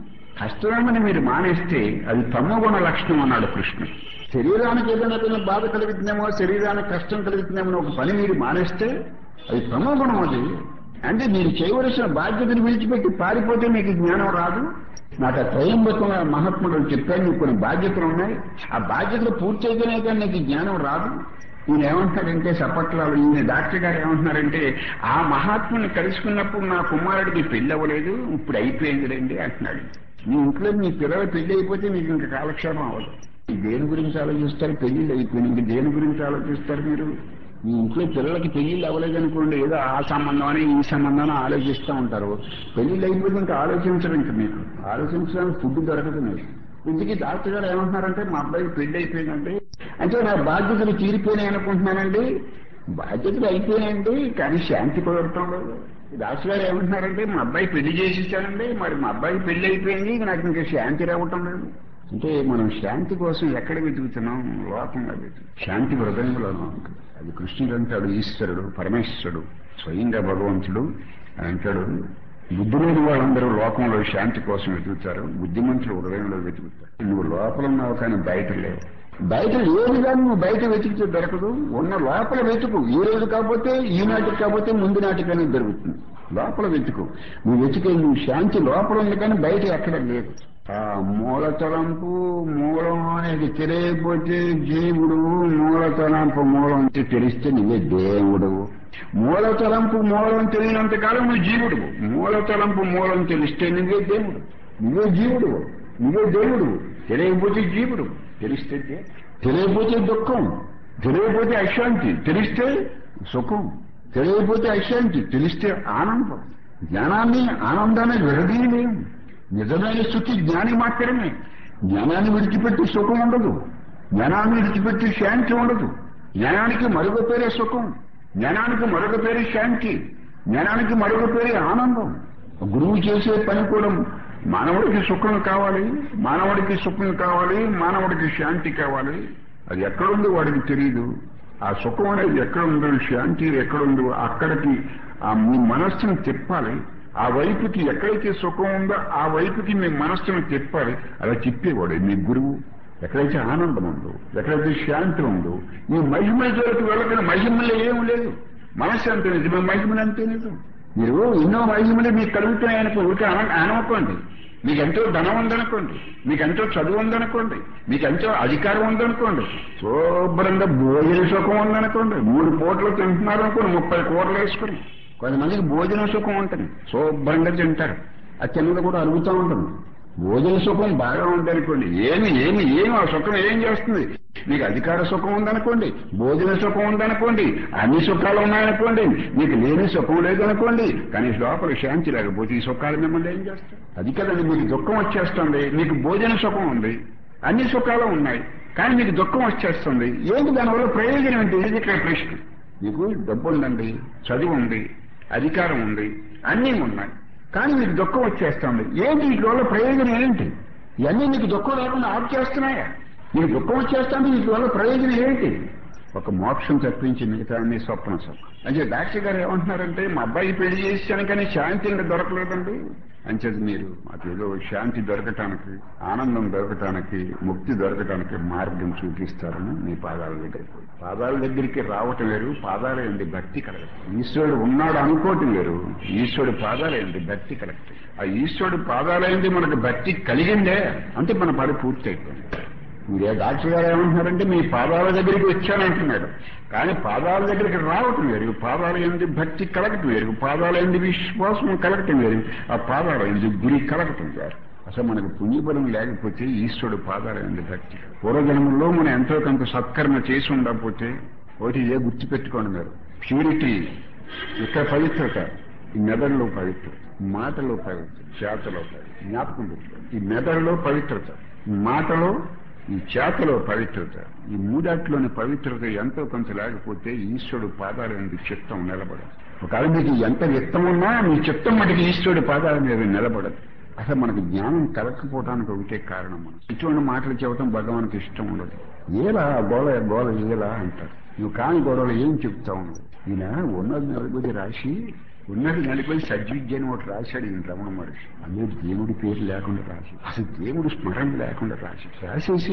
కష్టమని మీరు మానేస్తే అది తమోగుణ లక్షణం అన్నాడు కృష్ణుడు. శరీరానికి ఏదైనా బాధ కలుగుతుందేమో, శరీరానికి కష్టం కలుగుతుందేమో ఒక పని మీరు మానేస్తే అది తమోగుణం. అది అంటే మీరు చేయవలసిన బాధ్యతను విడిచిపెట్టి పారిపోతే మీకు జ్ఞానం రాదు. నాకు ఆ త్రయంబక మహాత్ముడు చెప్పాడు, నీకు కొన్ని బాధ్యతలు ఉన్నాయి, ఆ బాధ్యతలు పూర్తి అయితేనే కానీ నీకు జ్ఞానం రాదు. ఈయన ఏమంటున్నారంటే సపట్లాలు ఈయన డాక్టర్ గారు ఏమంటున్నారంటే, ఆ మహాత్ముని కలుసుకున్నప్పుడు నా కుమారుడికి పెళ్లి అవ్వలేదు, ఇప్పుడు అయిపోయిందిలేండి అంటున్నాడు. మీ ఇంట్లో మీ పిల్లలు పెళ్లి అయిపోతే మీకు ఇంకా కాలక్షేపం అవ్వదు. దేని గురించి ఆలోచిస్తారు? పెళ్లిళ్ళు అయిపోయింది, ఇంక దేని గురించి ఆలోచిస్తారు మీరు? మీ ఇంట్లో పిల్లలకి పెళ్లిళ్ళు అవ్వలేదనుకోండి, ఏదో ఆ సంబంధం అని ఈ సంబంధం అని ఆలోచిస్తూ ఉంటారు. పెళ్లిళ్ళు అయిపోతే ఇంకా ఆలోచించరు. ఇంకా మీకు ఆలోచించడానికి ఫుడ్ దొరకదు. మీకు ఇంటికి డాక్టర్ గారు ఏమంటున్నారంటే, మా అబ్బాయికి పెళ్లి అయిపోయిందండి అంటే నా బాధ్యతలు తీరిపోయినాయి అనుకుంటున్నానండి. బాధ్యతలు అయిపోయినాయండి కానీ శాంతి కుదరటం లేదు. డాక్టర్ గారు ఏమంటున్నారంటే, మా అబ్బాయి పెళ్లి చేసేసానండి, మరి మా అబ్బాయికి పెళ్లి అయిపోయింది, నాకు ఇంకా శాంతి రావటం లేదు. అంటే మనం శాంతి కోసం ఎక్కడ వెతుకుతున్నాం? లోకంగా వెతుకు. శాంతి హృదయంలోనూ ఉంటుంది. అది కృష్ణుడు అంటాడు, ఈశ్వరుడు పరమేశ్వరుడు స్వయంగా భగవంతుడు అని అంటాడు. బుద్ధి లేని వాళ్ళందరూ లోకంలో శాంతి కోసం వెతుకుతారు, బుద్ధిమంతులు హృదయంలో వెతుకుతారు. నువ్వు లోపల ఉన్నావు కానీ బయట లేవు. బయట ఏది కానీ నువ్వు బయట వెతికితే దొరకదు. ఉన్న లోపల వెతుకు. ఈ రోజు కాకపోతే ఈనాటికి కాకపోతే ముందు నాటికైనా దొరుకుతుంది. లోపల వెతుకు. నువ్వు వెతికే నువ్వు శాంతి లోపల ఉంది కానీ బయట ఎక్కడ లేదు. ఆ మూల తలంపు మూలం అనేది తెలియకపోతే జీవుడు, మూల తలంపు మూలం తెలిస్తే నువ్వే దేవుడు. మూల తలంపు మూలం తెలియనంత కాలం నువ్వు జీవుడు. మూల తలంపు మూలం తెలిస్తే నువ్వే దేవుడు, నువ్వే జీవుడు, నువ్వే దేవుడు. తెలియకపోతే జీవుడు, తెలిస్తే తెలియకపోతే దుఃఖం, తెలియకపోతే అశాంతి, తెలిస్తే సుఖం. తెలియకపోతే అశాంతి, తెలిస్తే ఆనందం. జ్ఞానాన్ని ఆనందాన్ని విడదీయలేము. నిజమైన స్థితి జ్ఞాని మాత్రమే. జ్ఞానాన్ని విడిచిపెట్టి సుఖం ఉండదు, జ్ఞానాన్ని విడిచిపెట్టి శాంతి ఉండదు. జ్ఞానానికి మరొక పేరే సుఖం, జ్ఞానానికి మరొక పేరే శాంతి, జ్ఞానానికి మరొక పేరే ఆనందం. గురువు చేసే పని కూడా మానవుడికి సుఖం కావాలి, మానవుడికి సుఖం కావాలి, మానవుడికి శాంతి కావాలి. అది ఎక్కడుందో వాడికి తెలియదు. ఆ సుఖం అనేది ఎక్కడుందో, శాంతి ఎక్కడుందో అక్కడికి ఆ మీ మనస్సును తిప్పాలి. ఆ వైపుకి ఎక్కడైతే సుఖం ఉందో ఆ వైపుకి మీ మనస్సును తిప్పాలి. అలా చెప్పేవాడు మీ గురువు. ఎక్కడైతే ఆనందం ఉందో, ఎక్కడైతే శాంతి ఉందో, ఈ మహిమల జోలికి వెళ్ళకుండా మహిమలో ఏం లేదు. మనస్సు అంతే నిజమే, మహిమలు అంతే నిజం. మీరు ఎన్నో మహిమలు మీకు కలుగుతున్నాయనుకో, ఊరికే అన అనవకోండి. మీకెంతో ధనం ఉందనుకోండి, మీకెంతో చదువు ఉందనుకోండి, మీకెంతో అధికారం ఉందనుకోండి, శుభ్రంగా భోజన సుఖం ఉందనుకోండి, మూడు పూటలు తింటున్నారు అనుకోండి, ముప్పై కూరలు వేసుకుని. కొంతమందికి భోజన సుఖం ఉంటుంది, శుభ్రంగా తింటారు, ఆ చిన్నది కూడా అరుగుతూ ఉంటుంది. భోజన సుఖం బాగా ఉందనుకోండి, ఏమి ఏమి ఏమి ఆ సుఖం ఏం చేస్తుంది? మీకు అధికార సుఖం ఉందనుకోండి, భోజన సుఖం ఉందనుకోండి, అన్ని సుఖాలు ఉన్నాయనుకోండి, మీకు లేని సుఖం లేదనుకోండి, కానీ లోపల శాంతి లేకపోతే ఈ సుఖాలు మిమ్మల్ని ఏం చేస్తాయి? అది కదండి, మీకు దుఃఖం వచ్చేస్తుంది. మీకు భోజన సుఖం ఉంది, అన్ని సుఖాలు ఉన్నాయి, కానీ మీకు దుఃఖం వచ్చేస్తుంది. ఏంటి దానివల్ల ప్రయోజనం ఏంటి? ఇది ఇక్కడ ప్రశ్న. మీకు డబ్బు ఉందండి, చదువు ఉంది, అధికారం ఉంది, అన్నీ ఉన్నాయి, కానీ మీకు దుఃఖం వచ్చేస్తుంది. ఏంటి వీటి వల్ల ప్రయోజనం ఏంటి? ఇవన్నీ మీకు దుఃఖం లేకుండా ఆపు చేస్తున్నాయా? మీకు దుఃఖం వచ్చేస్తుంది, వీటి వల్ల ప్రయోజనం ఏంటి? ఒక మోక్షం తప్పించి మిగతా అన్ని స్వప్న సుఖం. అంటే డాక్టర్ గారు ఏమంటున్నారంటే, మా అబ్బాయి పెళ్లి చేశాను కానీ శాంతి ఇంకా దొరకలేదండి. అంచేది మీరు మాకేదో శాంతి దొరకటానికి, ఆనందం దొరకటానికి, ముక్తి దొరకటానికి మార్గం చూపిస్తారని మీ పాదాల దగ్గరికి పోయి పాదాల దగ్గరికి రావటం వేరు, పాదాల ఏంటి భక్తి కలగటం. ఈశ్వరుడు ఉన్నాడు అనుకోవటం వేరు, ఈశ్వరుడు పాదాల ఏంటి భక్తి కలగటం. ఆ ఈశ్వరుడు పాదాలైంది మనకు భక్తి కలిగిందే అంటే మన పని పూర్తి అయిపోయింది. మీరే డాక్టర్ గారు ఏమంటున్నారంటే, మీ పాదాల దగ్గరికి వచ్చానంటున్నాడు, కానీ పాదాల దగ్గరికి రావటం వేరు, పాదాల ఎందు భక్తి కలగటం వేరు, పాదాల ఎందు విశ్వాసం కలగటం వేరు, ఆ పాదాల ఎందు గురి కలగటం వేరు. అసలు మనకు పుణ్యబలం లేకపోతే ఈశ్వరుడు పాదాలండి భక్తి. పూర్వజన్మలో మనం ఎంతో కొంత సత్కర్మ చేసి ఉండకపోతే ఒకటి ఏ గుర్తుపెట్టుకోండి మీరు, ప్యూరిటీ ఇక్కడ పవిత్రత, ఈ మెదడులో పవిత్రత, మాటలో పవిత్రత, చేతలో పవిత్రత, జ్ఞాపకం పెట్టుకోండి. ఈ మెదడులో పవిత్రత, మాటలో, ఈ చేతలో పవిత్రత, ఈ మూడాట్లోని పవిత్రత ఎంతో కొంత లేకపోతే ఈశ్వరుడు పాదాల మీద చిత్తం నిలబడదు. ఒకవేళ మీకు ఎంత వ్యక్తం ఉన్నా మీ చిత్తం మటుకు ఈశ్వరుడు పాదాల మీద నిలబడదు. అసలు మనకు జ్ఞానం కలగకపోవడానికి ఒకటే కారణం. మనం ఇటువంటి మాటలు చెప్పడం భగవానికి ఇష్టం ఉండదు. ఏలా గోళ గోళ ఏలా అంటారు. నువ్వు కాని గొడవలు ఏం చెప్తావు నువ్వు? ఈయన ఉన్నది నలుగురి రాసి ఉన్నది నలుగురి సద్విద్య అని ఒకటి రాశాడు ఈయన రమణ మహర్షి. అందులో దేవుడి పేరు లేకుండా రాసి, అసలు దేవుడి స్మరణ లేకుండా రాసి రాసేసి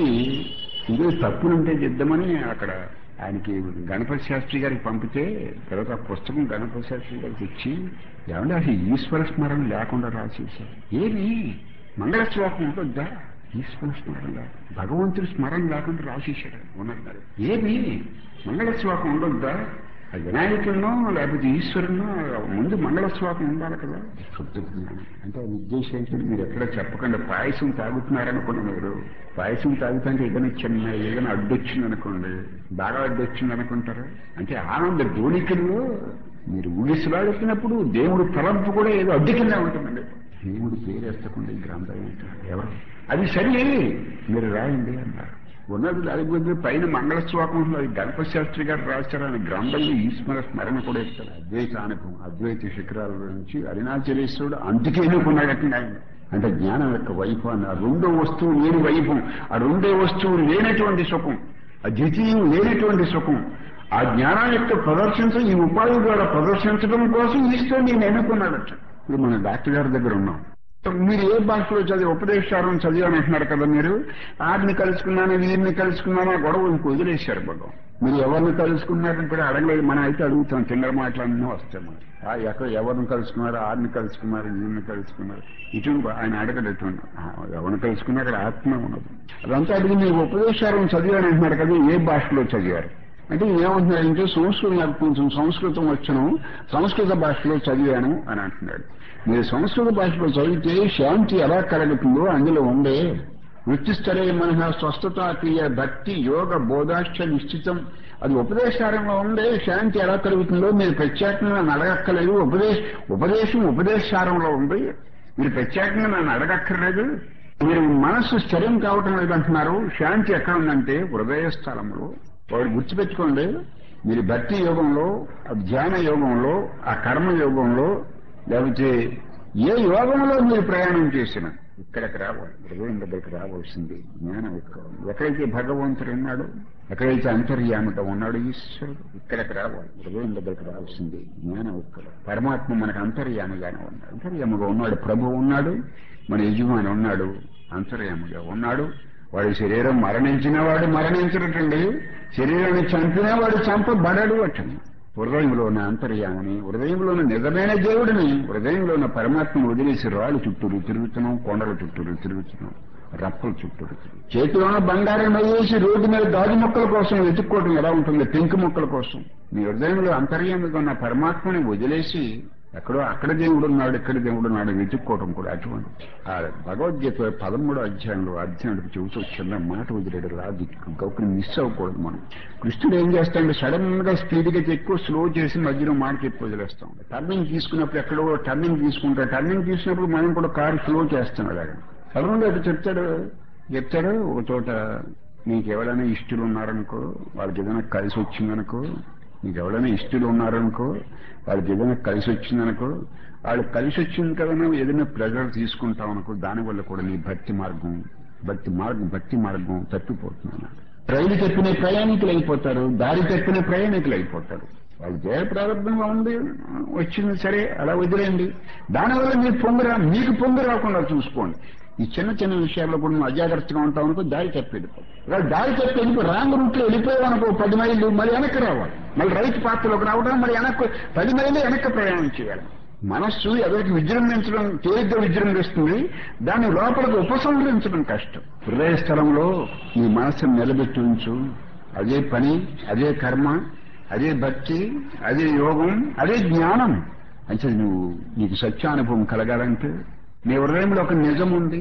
ఇదే తప్పులుంటే చేద్దామని అక్కడ ఆయనకి గణపతి శాస్త్రి గారికి పంపితే తర్వాత ఆ పుస్తకం గణపతి శాస్త్రి గారికి ఇచ్చి, ఏమంటే అసలు ఈశ్వర స్మరణ లేకుండా రాసేసారు. ఏమి మంగళ శ్లోకం ఉంటుందా? ఈశ్వర స్మరణ భగవంతుడి స్మరణ లేకుండా రాసేసాడు ఉన్నది. ఏమి మంగళ శ్లోకం ఉండొద్దా? ఆ వినాయకుడినో లేకపోతే ఈశ్వరునో ముందు మంగళ శ్లోకం ఉండాలి కదా. శుద్ధ జ్ఞానం అంటే ఉద్దేశం ఏంటంటే మీరు ఎక్కడ చెప్పకుండా పాయసం తాగుతున్నారనుకోండి, మీరు పాయసం తాగుతుంటే ఏదైనా చిన్న ఏదైనా అడ్డొచ్చింది అనుకోండి, బాగా అడ్డొచ్చింది అనుకుంటారా? అంటే ఆనంద దోణికల్లో మీరు ఊగిసలాడుతున్నప్పుడు దేవుడు తలంపు కూడా ఏదో అడ్డు కింద ఉంటుందండి. దేవుడు పేరు ఎత్తకుండా ఈ గ్రంథం ఏంటారు ఎవరు? అది సరే మీరు రాయండి అన్నారు. ఉన్నది దాని పైన మంగళ శ్లోకంలో గణపతి శాస్త్రి గారు రాశారని గ్రంథంలో ఈశ్వర స్మరణ కూడా ఇస్తారు. అద్వైత అనుభవం, అద్వైత శిఖరాల నుంచి అరుణాచలేశ్వరుడు అందుకే ఎన్నుకున్నాడటండి ఆయన. అంటే జ్ఞానం యొక్క వైభవాన్ని, ఆ రెండో వస్తువు లేని వైభవం, ఆ రెండో వస్తువు లేనటువంటి సుఖం, ఆ ద్వితీయం లేనటువంటి సుఖం, ఆ జ్ఞానం యొక్క ప్రదర్శించడం, ఈ ఉపాధి ద్వారా ప్రదర్శించడం కోసం ఈశ్వరుడు నేను ఎన్నుకున్నాడట. ఇప్పుడు మన డాక్టర్ గారి దగ్గర ఉన్నాం. మీరు ఏ భాషలో చదివి ఉపదేశారం చదివాని అంటున్నారు కదా. మీరు ఆడిని కలుసుకున్నాను వీరిని కలుసుకున్నాను ఆ గొడవ ఇంక వదిలేశారు భగవం. మీరు ఎవరిని కలుసుకున్నారని కూడా అడగలేదు. మనం అయితే అడుగుతాం, చిన్న మాటలన్నీ వస్తాయి. మనం ఎక్కడ ఎవరిని కలుసుకున్నారు, ఆడిని కలుసుకున్నారు, వీరిని కలుసుకున్నారు, ఇటు ఆయన అడగడటు ఎవరిని కలుసుకున్నా అక్కడ ఆత్మ ఉన్నది. అదంతా అడిగి మీరు ఉపదేశారం చదివాని అంటున్నారు కదా, ఏ భాషలో చదివారు అంటే ఏమంటున్నాడంటే సంస్కృతం నాకు కొంచెం సంస్కృతం వచ్చను, సంస్కృత భాషలో చదివాను అని అంటున్నాడు. మీరు సంస్కృత భాషలో చదివితే శాంతి ఎలా కలుగుతుందో అందులో ఉండే వృత్తిస్తరే మన స్వస్థత క్రియ భక్తి యోగ బోధాశ్చ నిశ్చితం, అది ఉపదేశారంలో ఉండే శాంతి ఎలా కలుగుతుందో మీరు ప్రత్యేకంగా నన్ను అడగక్కర్లేదు. ఉపదేశ ఉపదేశం ఉపదేశారంలో ఉంది, మీరు ప్రత్యేకంగా నన్ను అడగక్కర్లేదు. మీరు మనస్సు స్థిరం కావటం లేదంటున్నారు. శాంతి ఎక్కడ ఉందంటే హృదయ స్థలంలో. వాడు గుర్తుపెట్టుకోండి, మీరు భక్తి యోగంలో, ధ్యాన యోగంలో, ఆ కర్మ యోగంలో, లేకపోతే ఏ యోగంలో మీరు ప్రయాణం చేసినా ఇక్కడికి రావాలి, హృదయం దగ్గరికి రావాల్సింది జ్ఞానం. ఎక్కడ ఎక్కడైతే భగవంతుడు ఉన్నాడు, ఎక్కడైతే అంతర్యామిగా ఉన్నాడు ఈశ్వరుడు, ఇక్కడికి రావాలి, హృదయం దగ్గరికి రావాల్సింది జ్ఞానం. ఎక్కడ పరమాత్మ మనకు అంతర్యామిగానే ఉన్నాడు. అంతర్యామిగా ఉన్నాడు, ప్రభు ఉన్నాడు, మన యజమాని ఉన్నాడు, అంతర్యామిగా ఉన్నాడు. వాడి శరీరం మరణించిన వాడు మరణించినట్టండి, శరీరాన్ని చంపినా వాడు చంపబడడు అట్టండి. హృదయంలోని అంతర్యామని, హృదయంలోని నిజమైన దేవుడిని, హృదయంలోని పరమాత్మను వదిలేసి రాళ్ళు చుట్టూరు తిరుగుతున్నాం, కొండల చుట్టూరు తిరుగుతున్నాం, రప్పల చుట్టూరు తిరుగు చేతిలోన బంగారం వేసి రోడ్డు మీద గాజు మొక్కల కోసం వెతుక్కోవడం ఎలా ఉంటుంది, పెంకు మొక్కల కోసం. మీ హృదయంలో అంతర్యామిగా ఉన్న పరమాత్మని వదిలేసి ఎక్కడో అక్కడ దేవుడు ఉన్నాడు, ఇక్కడ దేవుడు ఉన్నాడు వెతుక్కోవడం కూడా అటువంటి. ఆ భగవద్గీత పదమూడో అధ్యాయంలో అధ్యాయుడికి చెబుతూ చిన్న మాట వదిలేడు లాజిక్ గౌకుని మిస్ అవ్వకూడదు. మనం కృష్ణుడు ఏం చేస్తాడంటే సడన్ గా స్పీడ్ గా ఎక్కువ స్లో చేసి మధ్యలో మాట చెప్పి వదిలేస్తాం. టర్నింగ్ తీసుకున్నప్పుడు ఎక్కడో టర్నింగ్ తీసుకుంటాడు, టర్నింగ్ తీసుకున్నప్పుడు మనం కూడా కారు స్లో చేస్తాం. అలాగే సడన్ గా చెప్తాడు చెప్తాడు ఒక చోట నీకు ఎవరైనా ఇష్టలు ఉన్నారనుకో, వాళ్ళకి ఏదైనా కలిసి వచ్చిందనుకో, నీకు ఎవరైనా ఇష్టలు ఉన్నారనుకో, వాళ్ళకి ఏదైనా కలిసి వచ్చిందనుకో, వాళ్ళు కలిసి వచ్చింది కదా ఏదైనా ప్రెజర్ తీసుకుంటాం అనుకో, దానివల్ల కూడా నీ భక్తి మార్గం భక్తి మార్గం భక్తి మార్గం తప్పిపోతుంది. రైలు తప్పిన ప్రయాణికులు అయిపోతారు, దారి తప్పిన ప్రయాణికులు అయిపోతారు. వాళ్ళు దేహ ప్రారంభంగా ఉంది వచ్చింది సరే అలా వదిలేయండి. దానివల్ల మీరు పొంగురా మీకు పొంగు రాకుండా చూసుకోండి. ఈ చిన్న చిన్న విషయాల్లో కూడా నువ్వు అజాగ్రత్తగా ఉంటావు అనుకో, దారి తప్పి వెళ్ళిపోతావు. ఇలా దారి తప్పి వెళ్ళిపో రాంగ్ రూట్లో వెళ్ళిపోయావు అనుకో, పది మైళ్ళు మళ్ళీ వెనక్కి రావాలి, మళ్ళీ రైతు పాత్రలోకి రావడం, మరి వెనక్కి పది మైళ్ళు వెనక్కి ప్రయాణం చేయాలి. మనస్సు ఎవరికి విజృంభించడం తేలిగ్గా విజృంభిస్తుంది, దాన్ని లోపలికి ఉపసంహరించడం కష్టం. హృదయ స్థలంలో నీ మనస్సును నిలబెట్టి ఉంచు. అదే పని, అదే కర్మ, అదే భక్తి, అదే యోగం, అదే జ్ఞానం. అంటే నువ్వు నీకు సత్యానుభవం కలగాలంటే నీ హృదయంలో ఒక నిజం ఉంది,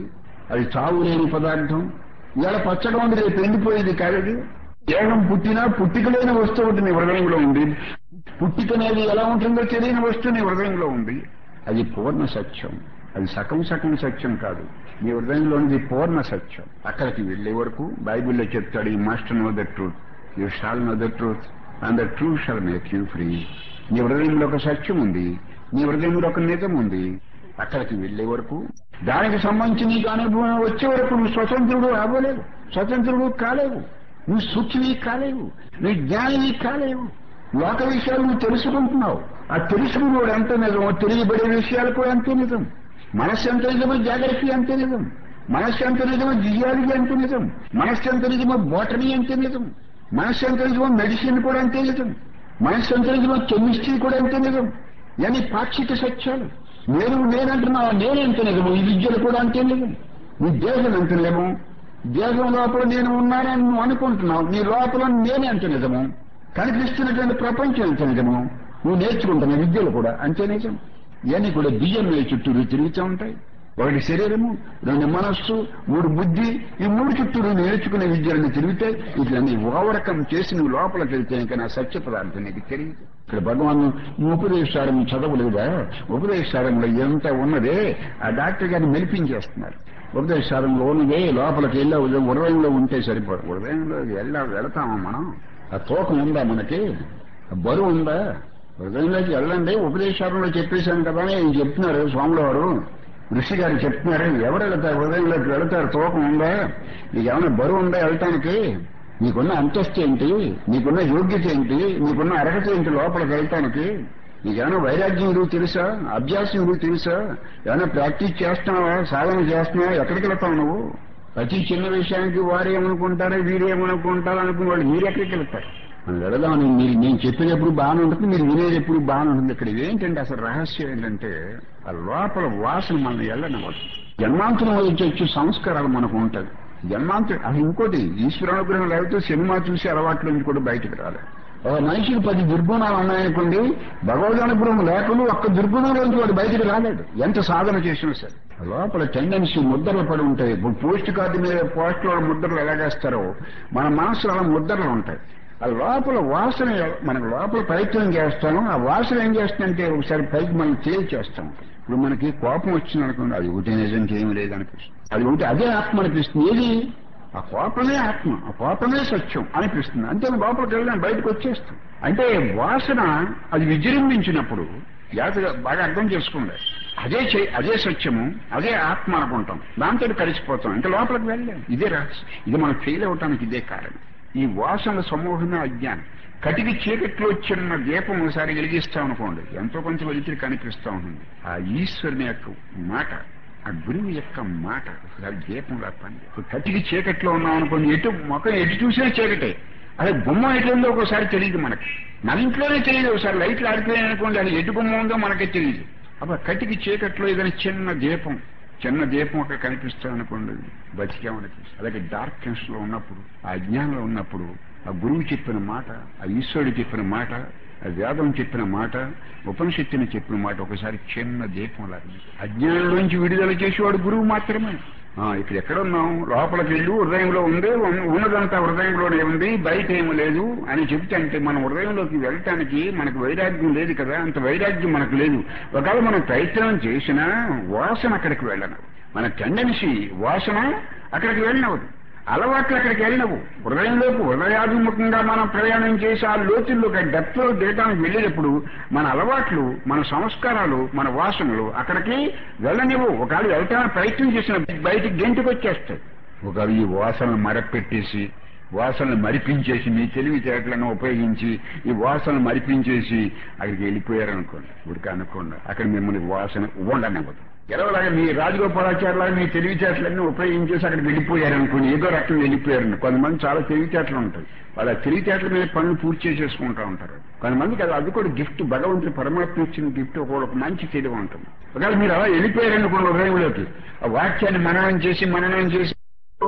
అది చావు లేని పదార్థం. ఇవాళ పచ్చగా ఉంది, రేపు ఎండిపోయేది కాదు. దేహం పుట్టినా పుట్టిక లేని వస్తువు ఒకటి నీ హృదయంలో ఉంది. పుట్టిక అనేది ఎలా ఉంటుందో తెలియని వస్తువు నీ హృదయంలో ఉంది. అది పూర్ణ సత్యం. అది సగం సగం సత్యం కాదు. నీ హృదయంలో ఉంది పూర్ణ సత్యం. అక్కడికి వెళ్లే వరకు బైబిల్లో చెప్తాడు, ఈ master know the truth, you shall know the truth and the truth shall make you free. నీ హృదయంలో ఒక సత్యం ఉంది, నీ హృదయంలో ఒక నిజం ఉంది. అక్కడికి వెళ్లే వరకు దానికి సంబంధించి నీకు అనుభవం వచ్చే వరకు నువ్వు స్వతంత్రుడు అవ్వలేవు, స్వతంత్రుడు కాలేవు, నువ్వు సూక్ష్మీ కాలేవు, నువ్వు జ్ఞాని కాలేవు. లోక విషయాలు నువ్వు తెలుసుకుంటున్నావు, ఆ తెలుసుకున్నాడు ఎంత నిజమో తెలియబడే విషయాలు కూడా అంతే నిజం. మనస్సు ఎంత నిజమో జాగ్రత్త అంతే నిజం, మనస్సు ఎంత నిజమో జియాలజీ అంతే నిజం, మనస్సు ఎంత నిజమో బోటనీ అంతే నిజం, మనస్సు ఎంత నిజమో మెడిసిన్ కూడా అంతే నిజం, మనస్సు ఎంత నిజమో కెమిస్ట్రీ కూడా అంతే నిజం. ఇవన్నీ పాక్షిక సత్యాలు. నేను నేనంటున్నావు, నేనెంత నిజము, ఈ విద్యలు కూడా అంతే నిజం. నీ దేహం ఎంత నిజము, దేహం లోపల నేను ఉన్నానని నువ్వు అనుకుంటున్నావు, నీ లోపల నేనే అంత నిజము. కనిపిస్తున్నటువంటి ప్రపంచం ఎంత నిజము, నువ్వు నేర్చుకుంటున్న విద్యలు కూడా అంతే నిజం. ఇవన్నీ కూడా బియ్యం చుట్టూరు తిరుగుతూ ఉంటాయి. ఒకటి శరీరము, రెండు మనస్సు, మూడు బుద్ధి, ఈ మూడు చుట్టూరు నేర్చుకునే విద్యలను తిరిగితే ఇట్లన్నీ ఓవరకం చేసి నువ్వు లోపలికి వెళ్తే ఇంకా నా సత్య పదార్థం నీకు తెలియదు. ఇక్కడ భగవాను ఈ ఉపదేశారం చదవలేదా, ఉపదేశారంలో ఎంత ఉన్నదే ఆ డాక్టర్ గారిని మెలిపించేస్తున్నారు. ఉపదేశారంలో ఉన్నదే లోపలికి వెళ్ళా హృదయంలో ఉంటే సరిపోదు. హృదయంలో వెళ్ళా వెళతామా మనం? ఆ తూకం ఉందా మనకి, ఆ బరువు ఉందా? హృదయంలోకి వెళ్ళండి, ఉపదేశారంలో చెప్పేశాను కదా అని చెప్తున్నారు స్వాముల వారు, ఋషి గారు చెప్తున్నారు. ఎవరు వెళతారు హృదయంలోకి? వెళతారు. తూకం ఉందా? నీకు ఏమైనా బరువు ఉందా వెళ్ళటానికి? నీకున్న అంతస్తు ఏంటి, నీకున్న యోగ్యత ఏంటి, నీకున్న అర్హత ఏంటి లోపలికి వెళ్ళటానికి? నీకేమైనా వైరాగ్యం ఇరువు తెలుసా, అభ్యాసం ఇరువు తెలుసా, ఏమైనా ప్రాక్టీస్ చేస్తున్నావా, సాధన చేస్తున్నావా? ఎక్కడికి వెళ్తావు నువ్వు? ప్రతి చిన్న విషయానికి వారేమనుకుంటారో వీరేమనుకుంటారో అనుకున్న వాళ్ళు మీరెక్కడికి వెళ్తారు? మనం వెళదామని మీరు నేను చెప్పేటప్పుడు బాగానే ఉంటుంది, మీరు వినేటప్పుడు బాగానే ఉంటుంది. ఇక్కడ ఏంటంటే అసలు రహస్యం ఏంటంటే ఆ లోపల వాసన మనం వెళ్ళనివ్వదు. జన్మాంతరం వచ్చి సంస్కారాలు మనకు ఉంటాయి. జన్మాంతరం అది ఇంకోటి, ఈశ్వరానుగ్రహం లేకపోతే సినిమా చూసి అలవాట్ల నుంచి కూడా బయటకు రాలేదు. ఒక మనిషికి పది దుర్గుణాలు ఉన్నాయనుకోండి, భగవద్ అనుగ్రహం లేకుండా ఒక్క దుర్గుణంలోంచి వాడు బయటకు రాలేడు, ఎంత సాధన చేసినా సరే. లోపల టెండెన్సీ ముద్రలు పడి ఉంటాయి. ఇప్పుడు పోస్ట్ కార్డు మీద పోస్టులో ముద్రలు ఎలాగేస్తారో మన మనసులో అలా ముద్రలు ఉంటాయి. ఆ లోపల వాసన మనకు లోపల ప్రయత్నం చేస్తాను, ఆ వాసన ఏం చేస్తుందంటే ఒకసారి పైకి మనం తేల్చేస్తాం. ఇప్పుడు మనకి కోపం వచ్చింది అనుకోండి, అది ఒకటే నిజంకి ఏమి లేదనిపిస్తుంది, అది ఒకటి అదే ఆత్మ అనిపిస్తుంది. ఏది? ఆ కోపమే ఆత్మ, ఆ కోపమే సత్యం అనిపిస్తుంది. అంతే లోపలికి వెళ్ళాను బయటకు వచ్చేస్తాం. అంటే వాసన అది విజృంభించినప్పుడు జాగ్రత్తగా బాగా అర్థం చేసుకోండి, అదే అదే సత్యము, అదే ఆత్మ అనుకుంటాం, దాంతో కలిసిపోతాం, ఇంకా లోపలికి వెళ్ళాం. ఇదే రహస్యం. ఇది మనం ఫెయిల్ అవటానికి ఇదే కారణం. ఈ వాసన సమూహమే అజ్ఞానం. కటికి చీకట్లో చిన్న దీపం ఒకసారి వెలిగిస్తాం అనుకోండి, ఎంతో కొంచెం వెలికి కనిపిస్తూ ఉంటుంది. ఆ ఈశ్వరుని యొక్క మాట, ఆ గురువు యొక్క మాట ఒకసారి దీపంలా పని. కటికి చీకట్లో ఉన్నాం అనుకోండి, ఎటు మొక్కం ఎటు చూసినా చీకటే, అదే గుమ్మం ఎటుందో ఒకసారి తెలియదు మనకి. మన ఇంట్లోనే తెలియదు. ఒకసారి లైట్లు ఆడిపోయాయి అనుకోండి, అది ఎటు గుమ్మం ఉందో మనకే తెలియదు. అప్పుడు కటికి చీకట్లో ఏదైనా చిన్న దీపం చిన్న దీపం ఒక కనిపిస్తా అనుకోండి, బతికామనిపిస్తుంది. అలాగే డార్క్నెస్ లో ఉన్నప్పుడు, ఆ అజ్ఞానంలో ఉన్నప్పుడు ఆ గురువు చెప్పిన మాట, ఆ ఈశ్వరుడు చెప్పిన మాట, ఆ వేదం చెప్పిన మాట, ఉపనిషత్తుని చెప్పిన మాట ఒకసారి చిన్న దీపం లాగా అజ్ఞానంలోంచి విడుదల చేసేవాడు గురువు మాత్రమే. ఇక్కడ ఎక్కడున్నాం? లోపలికి వెళ్ళు, హృదయంలో ఉంది, ఉన్నదంతా హృదయంలోనే ఉంది, బయట ఏమి లేదు అని చెప్తే, అంటే మన హృదయంలోకి వెళ్ళటానికి మనకు వైరాగ్యం లేదు కదా, అంత వైరాగ్యం మనకు లేదు. ఒకవేళ మనం ప్రయత్నం చేసినా వాసన అక్కడికి వెళ్ళను, మన టెండెన్సీ వాసన అక్కడికి వెళ్ళినవదు, అలవాట్లు అక్కడికి వెళ్ళినవు. హృదయంలోకి హృదయాభిముఖంగా మనం ప్రయాణం చేసి ఆ లోతుల్లోకి డెప్త్లో దిగడానికి వెళ్ళేటప్పుడు మన అలవాట్లు, మన సంస్కారాలు, మన వాసనలు అక్కడికి వెళ్ళనివ్వు. ఒకవేళ వెళ్ళటానికి ప్రయత్నం చేసిన బయటికి గెంటుకు వచ్చేస్తాయి. ఒకవేళ ఈ వాసనలు మరపెట్టేసి, వాసనలు మరిపించేసి, మీ తెలివితేటలను ఉపయోగించి ఈ వాసనలు మరిపించేసి అక్కడికి వెళ్ళిపోయారనుకోండి, ఉడికి అనుకోండి, అక్కడ మిమ్మల్ని వాసన ఉండనివ్వదు. ఎలాగలాగా మీ రాజగోపాలాచార్యులాగా మీ తెలివితేటలన్నీ ఉపయోగించేసి అక్కడ వెళ్ళిపోయారనుకోండి, ఏదో రకం వెళ్ళిపోయారండి. కొంతమంది చాలా తెలివితేటలు ఉంటాయి, వాళ్ళ తెలివితేటల మీద పనులు పూర్తి చేసేసుకుంటూ ఉంటారు. కొంతమందికి అది అది కూడా గిఫ్ట్, భగవంతుడు పరమాత్మ ఇచ్చిన గిఫ్ట్, ఒక మంచి తెలివి ఉంటుంది. ఒకవేళ మీరు అలా వెళ్ళిపోయారనుకోండి హృదయంలోకి, ఆ వాక్యాన్ని మననం చేసి మననం చేసి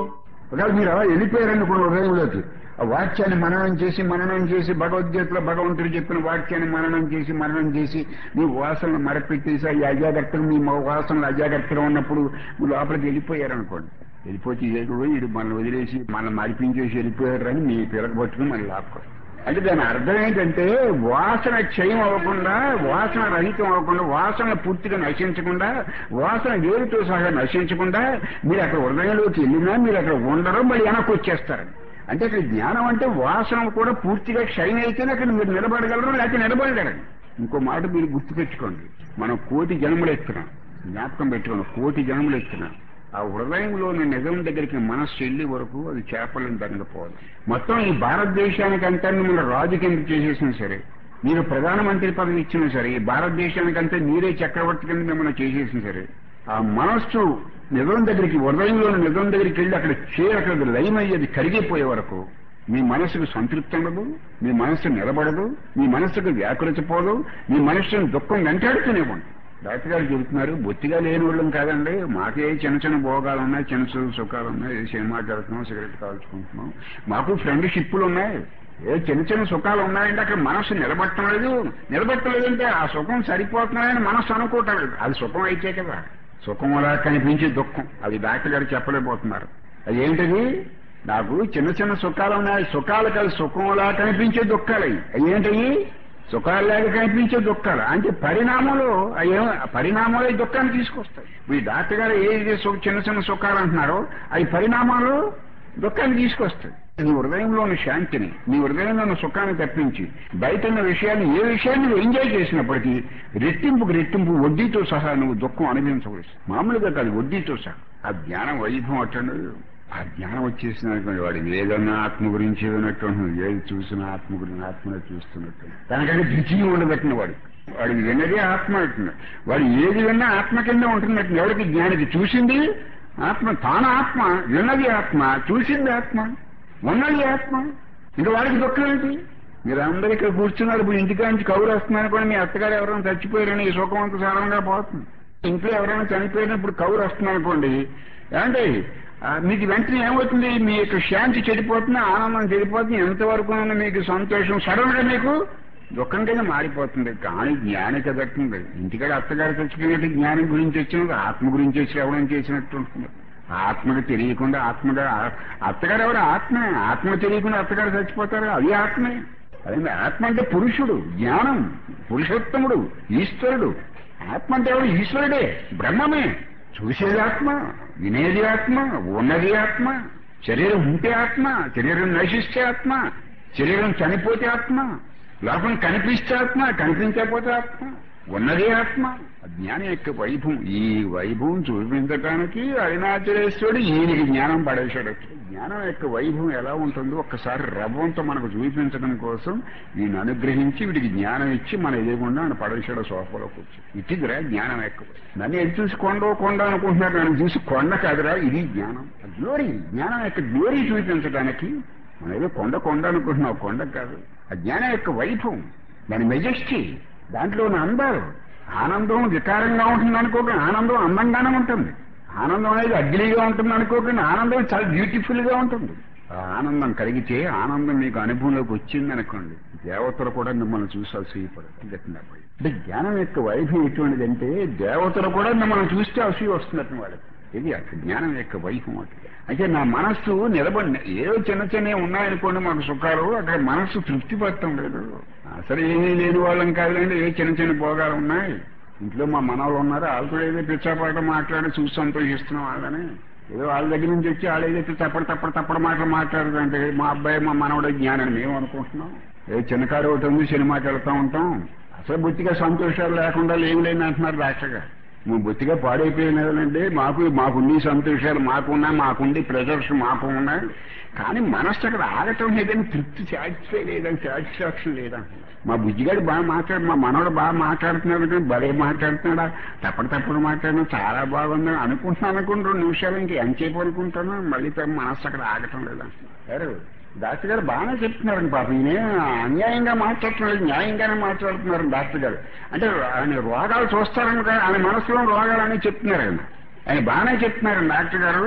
ఒకవేళ మీరు అలా వెళ్ళిపోయారనుకున్న హృదయంలోకి ఆ వాక్యాన్ని మననం చేసి మననం చేసి భగవద్గీతలో భగవంతుడు చెప్పిన వాక్యాన్ని మననం చేసి మననం చేసి మీ వాసనలు మరపెట్టేసి ఈ అజాగ్రత్తలు మీ వాసనలు అజాగ్రత్తగా ఉన్నప్పుడు మీరు లోపలికి వెళ్ళిపోయారనుకోండి. వెళ్ళిపోతే ఏదో ఇది మనల్ని వదిలేసి మనల్ని మరిపించేసి వెళ్ళిపోయారని మీ పిలక పట్టుకుని మళ్ళీ లాక్కోండి. అంటే దాని అర్థం ఏంటంటే వాసన క్షయం అవ్వకుండా, వాసన రహితం అవ్వకుండా, వాసన పూర్తిగా నశించకుండా, వాసన వేరుతో సహా నశించకుండా మీరు అక్కడ హృదయంలోకి వెళ్ళినా మీరు అక్కడ ఉండరు, మళ్ళీ వెనక్కి వచ్చేస్తారు. అంటే అక్కడ జ్ఞానం అంటే వాసన కూడా పూర్తిగా క్షయం అయితేనే అక్కడ మీరు నిలబడగలరు, లేకపోతే నిలబడలేరు. ఇంకో మాట మీరు గుర్తుపెట్టుకోండి, మనం కోటి జన్మలు ఎత్తున్నాం, జ్ఞాపకం పెట్టుకోండి, కోటి జన్మలు ఎత్తున్నాం. ఆ హృదయంలోని నిజం దగ్గరికి మనస్సు వెళ్ళే వరకు అది చేపలను దంగపోవాలి. మొత్తం ఈ భారతదేశానికంతా మిమ్మల్ని రాజు కింద చేసేసినా సరే, మీరు ప్రధానమంత్రి పదవి ఇచ్చినా సరే, ఈ భారతదేశానికంతా మీరే చక్రవర్తి కింద మిమ్మల్ని చేసేసినా సరే, ఆ మనస్సు నిజం దగ్గరికి, హృదయంలోని నిజం దగ్గరికి వెళ్ళి అక్కడ చేరి అక్కడ లయమయ్యేది కరిగిపోయే వరకు మీ మనసుకు సంతృప్తి ఉండదు, మీ మనస్సు నిలబడదు, మీ మనస్సుకు వ్యాకులచిపోదు, మీ మనస్సును దుఃఖం వెంటాడుతూనే ఉంటుంది. డాక్టర్ గారు చెబుతున్నారు, బొత్తిగా లేని వాళ్ళం కాదండి, మాకే చిన్న చిన్న భోగాలు ఉన్నాయి, చిన్న చిన్న సుఖాలు ఉన్నాయి, సినిమాకి వెళ్తున్నాం, సిగరెట్ కాల్చుకుంటున్నాం, మాకు ఫ్రెండ్షిప్లు ఉన్నాయి, ఏ చిన్న చిన్న సుఖాలు ఉన్నాయంటే అక్కడ మనస్సు నిలబట్టం లేదు. నిలబట్టలేదంటే ఆ సుఖం సరిపోతున్నాయని మనస్సు అనుకోవటం లేదు. అది సుఖం అయితే కదా, సుఖం అలా కనిపించే దుఃఖం, అది డాక్టర్ గారు చెప్పలేకపోతున్నారు. అది ఏంటది? నాకు చిన్న చిన్న సుఖాలు ఉన్నాయి, సుఖాలు కాదు, సుఖంలా కనిపించే దుఃఖాలు. అవి ఏంటవి? సుఖాల్లాగా కనిపించే దుఃఖాలు. అంటే పరిణామంలో అయ్యే పరిణామాలు దుఃఖాన్ని తీసుకొస్తాయి. ఈ డాక్టర్ గారు ఏది చిన్న చిన్న సుఖాలు అంటున్నారో అవి పరిణామాలు దుఃఖాన్ని తీసుకొస్తాయి. నీ హృదయంలోని శాంతిని, నీ హృదయంలోని సుఖాన్ని తప్పించి బయట ఉన్న విషయాన్ని, ఏ విషయాన్ని నువ్వు ఎంజాయ్ చేసినప్పటికీ రెట్టింపుకు రెట్టింపు వడ్డీతో సహా నువ్వు దుఃఖం అనుభవించవచ్చు. మామూలుగా కాదు, వడ్డీతో సహా. ఆ జ్ఞానం వైభవం అట్టండి. ఆ జ్ఞానం వచ్చేసినటువంటి వాడు ఏదన్నా ఆత్మ గురించి వినట్టు, ఏది చూసినా ఆత్మ గురించి ఆత్మనే చూస్తున్నట్టు, దానికంటే ద్వితీయం ఉండబట్టిన వాడు వాడు విన్నదే ఆత్మ అంటున్నాడు. వాడు ఏది విన్నా ఆత్మ కింద ఉంటున్నట్టు. ఎవరికి? జ్ఞానికి. చూసింది ఆత్మ, తాను ఆత్మ, విన్నది ఆత్మ, చూసింది ఆత్మ, ఉన్నది ఆత్మ. ఇంకా వాడికి దుఃఖం ఏంటి? మీరు అందరూ ఇక్కడ కూర్చున్నారు, ఇప్పుడు ఇంటికాంచి కౌరు వస్తున్నారు కూడా, మీ అత్తగారు ఎవరైనా చచ్చిపోయారని ఈ సుఖం అంత సారంగా పోతుంది. ఇంట్లో ఎవరైనా చనిపోయినప్పుడు కౌరు వస్తుందనుకోండి, ఏమంటే మీకు వెంటనే ఏమవుతుంది? మీ యొక్క శాంతి చెడిపోతుంది, ఆనందం చెడిపోతుంది, ఎంతవరకు మీకు సంతోషం సడన్ గా మీకు దుఃఖం కింద మారిపోతుంది. కానీ జ్ఞానికి దక్కింది. ఇంటికాడ అత్తగారు చచ్చిపోయినట్టు జ్ఞానం గురించి వచ్చినట్టు, ఆత్మ గురించి వచ్చి ఎవడం చేసినట్టు ఉంటుంది. ఆత్మకు తెలియకుండా ఆత్మగా అత్తగారు ఎవరు? ఆత్మే. ఆత్మ తెలియకుండా అత్తగారు చచ్చిపోతారు, అది ఆత్మే. అదే ఆత్మ అంటే పురుషుడు, జ్ఞానం, పురుషోత్తముడు, ఈశ్వరుడు. ఆత్మ అంటే ఎవరు? ఈశ్వరుడే, బ్రహ్మమే. చూసేది ఆత్మ, వినేది ఆత్మ, ఉన్నది ఆత్మ. శరీరం ఉంటే ఆత్మ, శరీరం నశిస్తే ఆత్మ, శరీరం చనిపోతే ఆత్మ, లోపం కనిపిస్తే ఆత్మ, కనిపించకపోతే ఆత్మ, ఉన్నదే ఆత్మ. జ్ఞానం యొక్క వైభవం. ఈ వైభవం చూపించడానికి అరుణాచలేశ్వరుడు ఈయనకి జ్ఞానం పడేశాడు. జ్ఞానం యొక్క వైభవం ఎలా ఉంటుందో ఒక్కసారి రవ్వంతో మనకు చూపించడం కోసం ఈయన అనుగ్రహించి వీడికి జ్ఞానం ఇచ్చి మన ఎదుగుండా ఆయన పడేశాడు సోఫాలో కూర్చొని. ఇట్టిదిరా జ్ఞానం ఎక్కువ. నన్ను ఎది చూసి కొండో కొండ అనుకుంటున్నారు, నన్ను చూసి కొండ కాదురా, ఇది జ్ఞానం. గ్లోరీ, జ్ఞానం యొక్క గ్లోరీ చూపించడానికి. మనం ఏదో కొండ కొండ అనుకుంటున్నాం, కొండ కాదు. ఆ జ్ఞానం యొక్క వైభవం, దాని మెజెస్టీ, దాంట్లో ఉన్న అందాలు. ఆనందం వికారంగా ఉంటుంది అనుకోకుండా ఆనందం అందంగానే ఉంటుంది. ఆనందం అనేది అగ్లీగా ఉంటుంది అనుకోకుండా ఆనందం చాలా బ్యూటిఫుల్ గా ఉంటుంది. ఆ ఆనందం కలిగితే, ఆనందం మీకు అనుభవంలోకి వచ్చింది అనుకోండి, దేవతలు కూడా మిమ్మల్ని చూసి అసూయపడతారు. అంటే జ్ఞానం యొక్క వైభవం ఎటువంటిదంటే దేవతలు కూడా మిమ్మల్ని చూస్తే అసూయ వస్తున్నట్టు వాళ్ళకి. ఇది అసలు జ్ఞానం యొక్క వైభవం. అంటే నా మనస్సు నిలబడి ఏదో చిన్న చిన్నవి ఉన్నాయనుకోండి మాకు సుఖాలు, అక్కడ మనస్సు తృప్తి పడటం లేదు. అసలు ఏమీ లేని వాళ్ళం కాదండి, ఏ చిన్న చిన్న భోగాలు ఉన్నాయి. ఇంట్లో మా మనవాళ్ళు ఉన్నారు, వాళ్ళతో ఏదో పిచ్చాపాట మాట్లాడి చూసి సంతోషిస్తున్నాం వాళ్ళని. ఏదో వాళ్ళ దగ్గర నుంచి వచ్చి వాళ్ళు ఏదైతే తప్పడు తప్పడు తప్పడు మాటలు మాట్లాడుతుంటే మా అబ్బాయి మా మనవడే జ్ఞానం మేము అనుకుంటున్నాం. ఏ చిన్నకారు ఒకటి ఉంది, సినిమాకి వెళ్తూ ఉంటాం. అసలు బొత్తిగా సంతోషాలు లేకుండా ఏం లేని అంటున్నారు డాక్టర్ గారు. నువ్వు బొత్తిగా పాడైపోయినదండి, మాకు మాకుండి సంతోషాలు మాకున్నా, మాకుండి ప్రెజర్స్ మాకు ఉన్నాయి, కానీ మనస్సు అక్కడ ఆగటం లేదని, తృప్తి సాటిస్ఫై లేదని, సాటిస్ఫాక్షన్ లేదంటున్నారు. మా బుజ్జిగాడు బాగా మాట్లాడు, మా మనవాడు బాగా మాట్లాడుతున్నాడు, కానీ భలే మాట్లాడుతున్నాడా, తప్పడు తప్పుడు మాట్లాడినా చాలా బాగుందని అనుకుంటున్నాను. అనుకుని రెండు నిమిషాలు ఇంక ఎంతసేపు అనుకుంటాను, మళ్ళీ మనస్సు అక్కడ ఆగటం లేదంటున్నారు. డాక్టర్ గారు బాగానే చెప్తున్నారండి. పాపం ఈయన అన్యాయంగా మాట్లాడుతున్నారు, న్యాయంగానే మాట్లాడుతున్నారు డాక్టర్ గారు. అంటే ఆయన రోగాలు చూస్తారని, ఆయన మనసులో రోగాలని చెప్తున్నారు. ఆయన ఆయన బాగానే చెప్తున్నారు డాక్టర్ గారు.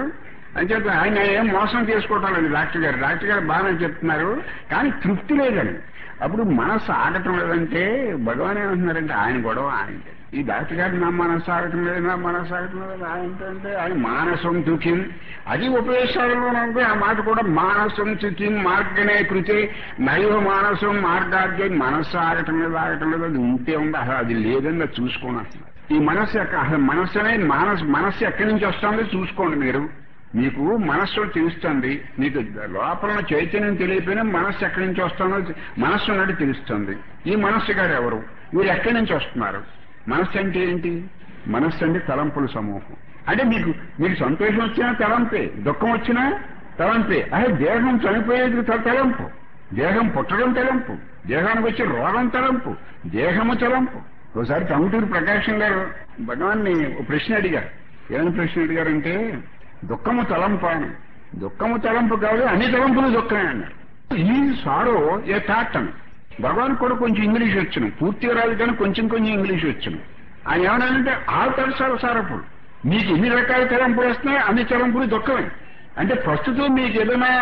అంచేత ఆయన ఏం మోసం చేసుకోవటం లేదు డాక్టర్ గారు డాక్టర్ గారు బాగానే చెప్తున్నారు కానీ తృప్తి లేదండి. అప్పుడు మనస్సు ఆగటం లేదంటే భగవాన్ ఏమంటున్నారంటే ఆయన గొడవ ఆయన. ఈ డాక్టర్ గారు నా మనస్సు ఆగటం లేదు నా మనస్సు ఆగటం లేదు ఆయనంటే ఆయన మానసం తుకిం అది ఉపదేశాలలో ఉంది. ఆ మాట కూడా మానసం తుకిం మార్గనే కృతి నైవ మానసం మార్గార్థ మనస్సు ఆగటం లేదు ఆగటం లేదు అది ఉంటే ఉంది అసలు అది లేదని అది చూసుకోండి అంటున్నారు. ఈ మనస్సు అసలు మనస్సు అనేది మానసు మనస్సు ఎక్కడి నుంచి వస్తుందో చూసుకోండి మీరు. మీకు మనస్సు తెలుస్తుంది, మీకు లోపల చైతన్యం తెలియకపోయినా మనస్సు ఎక్కడి నుంచి వస్తుందో మనస్సు ఉన్నట్టు తెలుస్తుంది. ఈ మనస్సు గారు ఎవరు, మీరు ఎక్కడి నుంచి వస్తున్నారు? మనస్సు అంటే ఏంటి? మనస్సు అంటే తలంపుల సమూహం. అంటే మీకు మీకు సంతోషం వచ్చినా తలంపే, దుఃఖం వచ్చినా తలంపే. అదే దేహం చనిపోయేది తలంపు, దేహం పుట్టడం తలంపు, దేహానికి వచ్చే రోగం తలంపు, దేహము తలంపు. ఒకసారి టంగుటూరు ప్రకాశం గారు భగవాన్ని ఒక ప్రశ్న అడిగారు. ఏమైనా ప్రశ్న అడిగారంటే దుఃఖము తలంపు అని. దుఃఖము తలంపు కాదు అన్ని తలంపులు దుఃఖమే అన్నారు. ఈ సారో ఏ థాట్ అని. భగవాన్ కూడా కొంచెం ఇంగ్లీష్ వచ్చును, పూర్తిగా రాదు కానీ కొంచెం కొంచెం ఇంగ్లీష్ వచ్చును. ఆయన ఏమన్నానంటే ఆల్ తలసాల సారపులు మీకు ఎన్ని రకాల తలంపులు వస్తున్నాయి అన్ని తలంపులు దుఃఖమే. అంటే ప్రస్తుతం మీకు ఏదైనా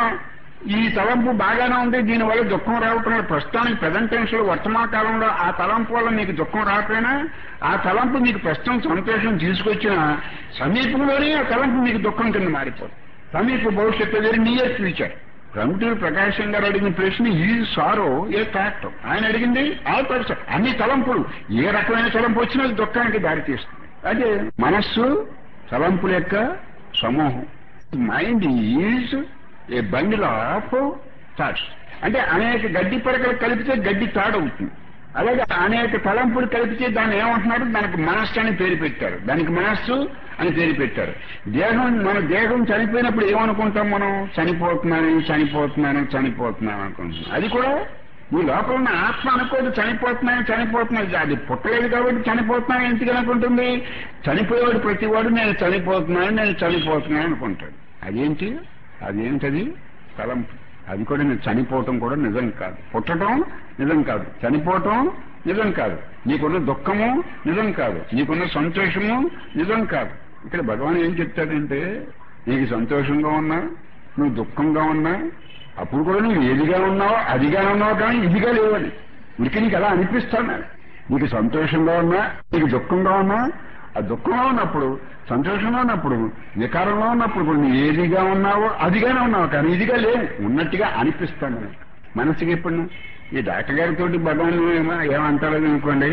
ఈ తలంపు బాగానే ఉంది దీనివల్ల దుఃఖం రావటం లేదు. ప్రస్తుతానికి ప్రజెంట్ టెన్స్ లో వర్తమాన కాలంలో ఆ తలంపు వల్ల మీకు దుఃఖం రాకపోయినా ఆ తలంపు మీకు ప్రస్తుతం సంతోషం తీసుకొచ్చినా సమీపంలోనే ఆ తలంపు మీకు దుఃఖం కింద మారిపోతుంది. సమీప భవిష్యత్తు వేరు నియర్ ఫ్యూచర్. టంగుటూరు ప్రకాశం గారు అడిగిన ప్రశ్న ఈ సారో ఏ ఫ్యాక్ట్. ఆయన అడిగింది ఆ పర్సన్ అన్ని తలంపులు ఏ రకమైన తలంపు వచ్చినా దుఃఖానికి దారితీస్తుంది. అదే మనస్సు తలంపుల యొక్క సమూహం. Mind is a bundle of thoughts. అంటే అనేక గడ్డి పరకలు కలిపితే గడ్డి తాడవుతుంది. అలాగే అనేక తలంపులు కలిపితే దాన్ని ఏమంటున్నారు, దానికి మనస్సు అని పేరు పెట్టారు. దానికి మనస్సు అని పేరు పెట్టారు. దేహం మన దేహం చనిపోయినప్పుడు ఏమనుకుంటాం మనం? చనిపోతున్నాను చనిపోతున్నాను చనిపోతున్నాను అనుకుంటున్నాం. అది కూడా ఈ లోపల ఉన్న ఆత్మ అనుకోదు చనిపోతున్నాను చనిపోతున్నాను. అది పుట్టలేదు కాబట్టి చనిపోతున్నాను ఎందుకు అనుకుంటుంది? చనిపోయేవాడు ప్రతివాడు నేను చనిపోతున్నాను నేను చనిపోతున్నాను అనుకుంటాడు. అదేంటి అదేంటది తలంపు. అది కూడా నేను చనిపోవటం కూడా నిజం కాదు, పుట్టడం నిజం కాదు, చనిపోవటం నిజం కాదు, నీకున్న దుఃఖము నిజం కాదు, నీకున్న సంతోషము నిజం కాదు. ఇక్కడ భగవాన్ ఏం చెప్తాడంటే నీకు సంతోషంగా ఉన్నా నువ్వు దుఃఖంగా ఉన్నా అప్పుడు కూడా నువ్వు ఏదిగా ఉన్నావో అదిగా ఉన్నావు కానీ ఇదిగా లేవని ఉనికి నీకు అలా అనిపిస్తాను. నీకు సంతోషంగా ఉన్నా నీకు దుఃఖంగా ఉన్నా ఆ దుఃఖంలో ఉన్నప్పుడు సంతోషంలో ఉన్నప్పుడు వికారంలో ఉన్నప్పుడు కూడా నువ్వు ఏదిగా ఉన్నావో అదిగానే ఉన్నావు కానీ ఇదిగా లేవు ఉన్నట్టుగా అనిపిస్తాను. మనసుకి ఎప్పుడు ఈ డాక్టర్ గారితో భగవాన్ ఏమంటారు అనుకోండి,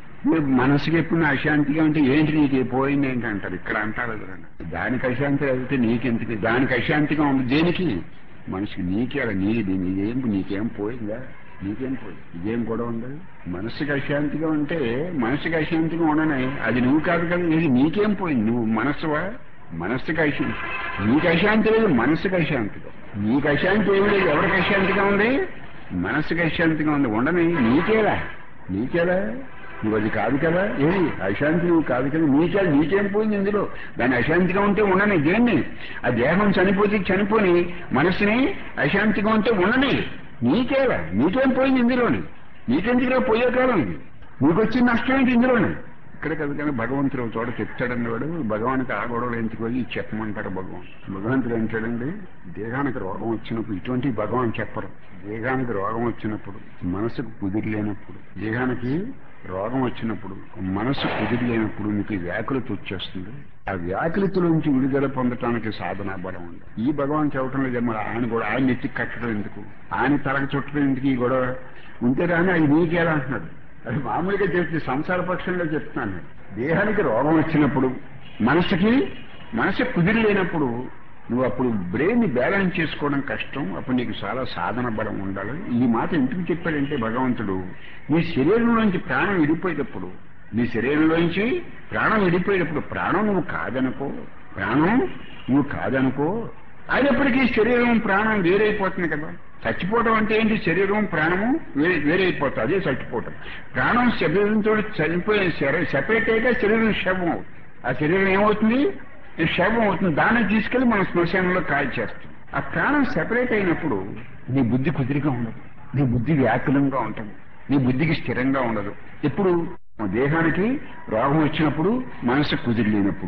మనసుకి ఎప్పుడు అశాంతిగా ఉంటే ఏంటి నీకు పోయింది ఏంటి అంటారు. ఇక్కడ అంటారు దానికి అశాంతి అయితే నీకెందుకు, దానికి అశాంతిగా ఉంది దేనికి మనసుకి నీకే అలా నీది నీకేం నీకేం పోయిందా నీకేం పోయింది ఇదేం కూడా ఉండదు. మనసుకి అశాంతిగా ఉంటే మనసుకి అశాంతిగా ఉండనే అది నువ్వు కాదు కదా, ఇది నీకేం పోయింది నువ్వు మనస్సువా? మనస్సుకి అశాంతి నీకు అశాంతి లేదు మనస్సుకి అశాంతిగా. నీకు అశాంతి ఏమి లేదు, ఎవరికి అశాంతిగా ఉంది? మనస్సుకి అశాంతిగా ఉంది. ఉండని నీకేలా నీకేలా నువ్వు అది కాదు కదా, ఏది అశాంతి నువ్వు కాదు కదా, నీకే నీకేం పోయింది ఇందులో? దాన్ని అశాంతిగా ఉంటే ఉండని దేన్ని ఆ దేహం చనిపోతే చనిపోని మనస్సుని అశాంతిగా ఉంటే ఉండని నీకేలా నీకేం పోయింది ఇందులోని? నీకెందుకులో పోయే కాలం ఇది, నీకు వచ్చిన నష్టం ఏంటి ఇందులోని? ఇక్కడ కదా కానీ భగవంతుడు ఒక చోట చెప్తాడని వాడు భగవానికి ఆ గొడవలు ఎందుకు పోయి చెప్పమంటారు. భగవాన్ భగవంతుడు అంటాడండి దేహానికి రోగం వచ్చినప్పుడు ఇటువంటి భగవాన్ చెప్పరు. దేహానికి రోగం వచ్చినప్పుడు మనసుకు కుదిరి లేనప్పుడు దేహానికి రోగం వచ్చినప్పుడు మనసు కుదిరి లేనప్పుడు నీకు వ్యాకులత వచ్చేస్తుంది. ఆ వ్యాకులత నుంచి విడుదల పొందటానికి సాధనా బలం ఉంది. ఈ భగవాన్ చెప్పటం లేదు మరి ఆయన కూడా ఆయన నెత్తికి కట్టడం ఎందుకు, ఆయన తలకు చుట్టడం ఎందుకు? ఈ గొడవ ఉంటే కానీ అది నీకేలా అంటున్నాడు. అది మామూలుగా చెప్తే సంసార పక్షంలో చెప్తున్నాను. దేహానికి రోగం వచ్చినప్పుడు మనసుకి మనసు కుదిరి లేనప్పుడు నువ్వు అప్పుడు బ్రెయిన్ బ్యాలెన్స్ చేసుకోవడం కష్టం. అప్పుడు నీకు చాలా సాధన బలం ఉండాలి. ఈ మాట ఎందుకు చెప్పాడంటే భగవంతుడు నీ శరీరంలోంచి ప్రాణం విడిపోయేటప్పుడు నీ శరీరంలోంచి ప్రాణం విడిపోయేటప్పుడు ప్రాణం నువ్వు కాదనుకో ప్రాణం నువ్వు కాదనుకో అయినప్పటికీ శరీరం ప్రాణం వేరైపోతుంది కదా. చచ్చిపోవడం అంటే ఏంటి? శరీరం ప్రాణము వేరే వేరైపోతుంది, అదే చచ్చిపోవటం. ప్రాణం శరీరంతో చనిపోయే సెపరేట్ అయితే శరీరం శవం అవుతుంది. ఆ శరీరం ఏమవుతుంది? శవం అవుతుంది. దాన్ని తీసుకెళ్లి మన శ్మశానంలో కాల్ చేస్తుంది. ఆ ప్రాణం సెపరేట్ అయినప్పుడు నీ బుద్ధి కుదిరిగా ఉండదు, నీ బుద్ధి వ్యాకులంగా ఉంటుంది, నీ బుద్ధికి స్థిరంగా ఉండదు. ఎప్పుడు దేహానికి రోగం వచ్చినప్పుడు మనసు కుదిరి లేనప్పుడు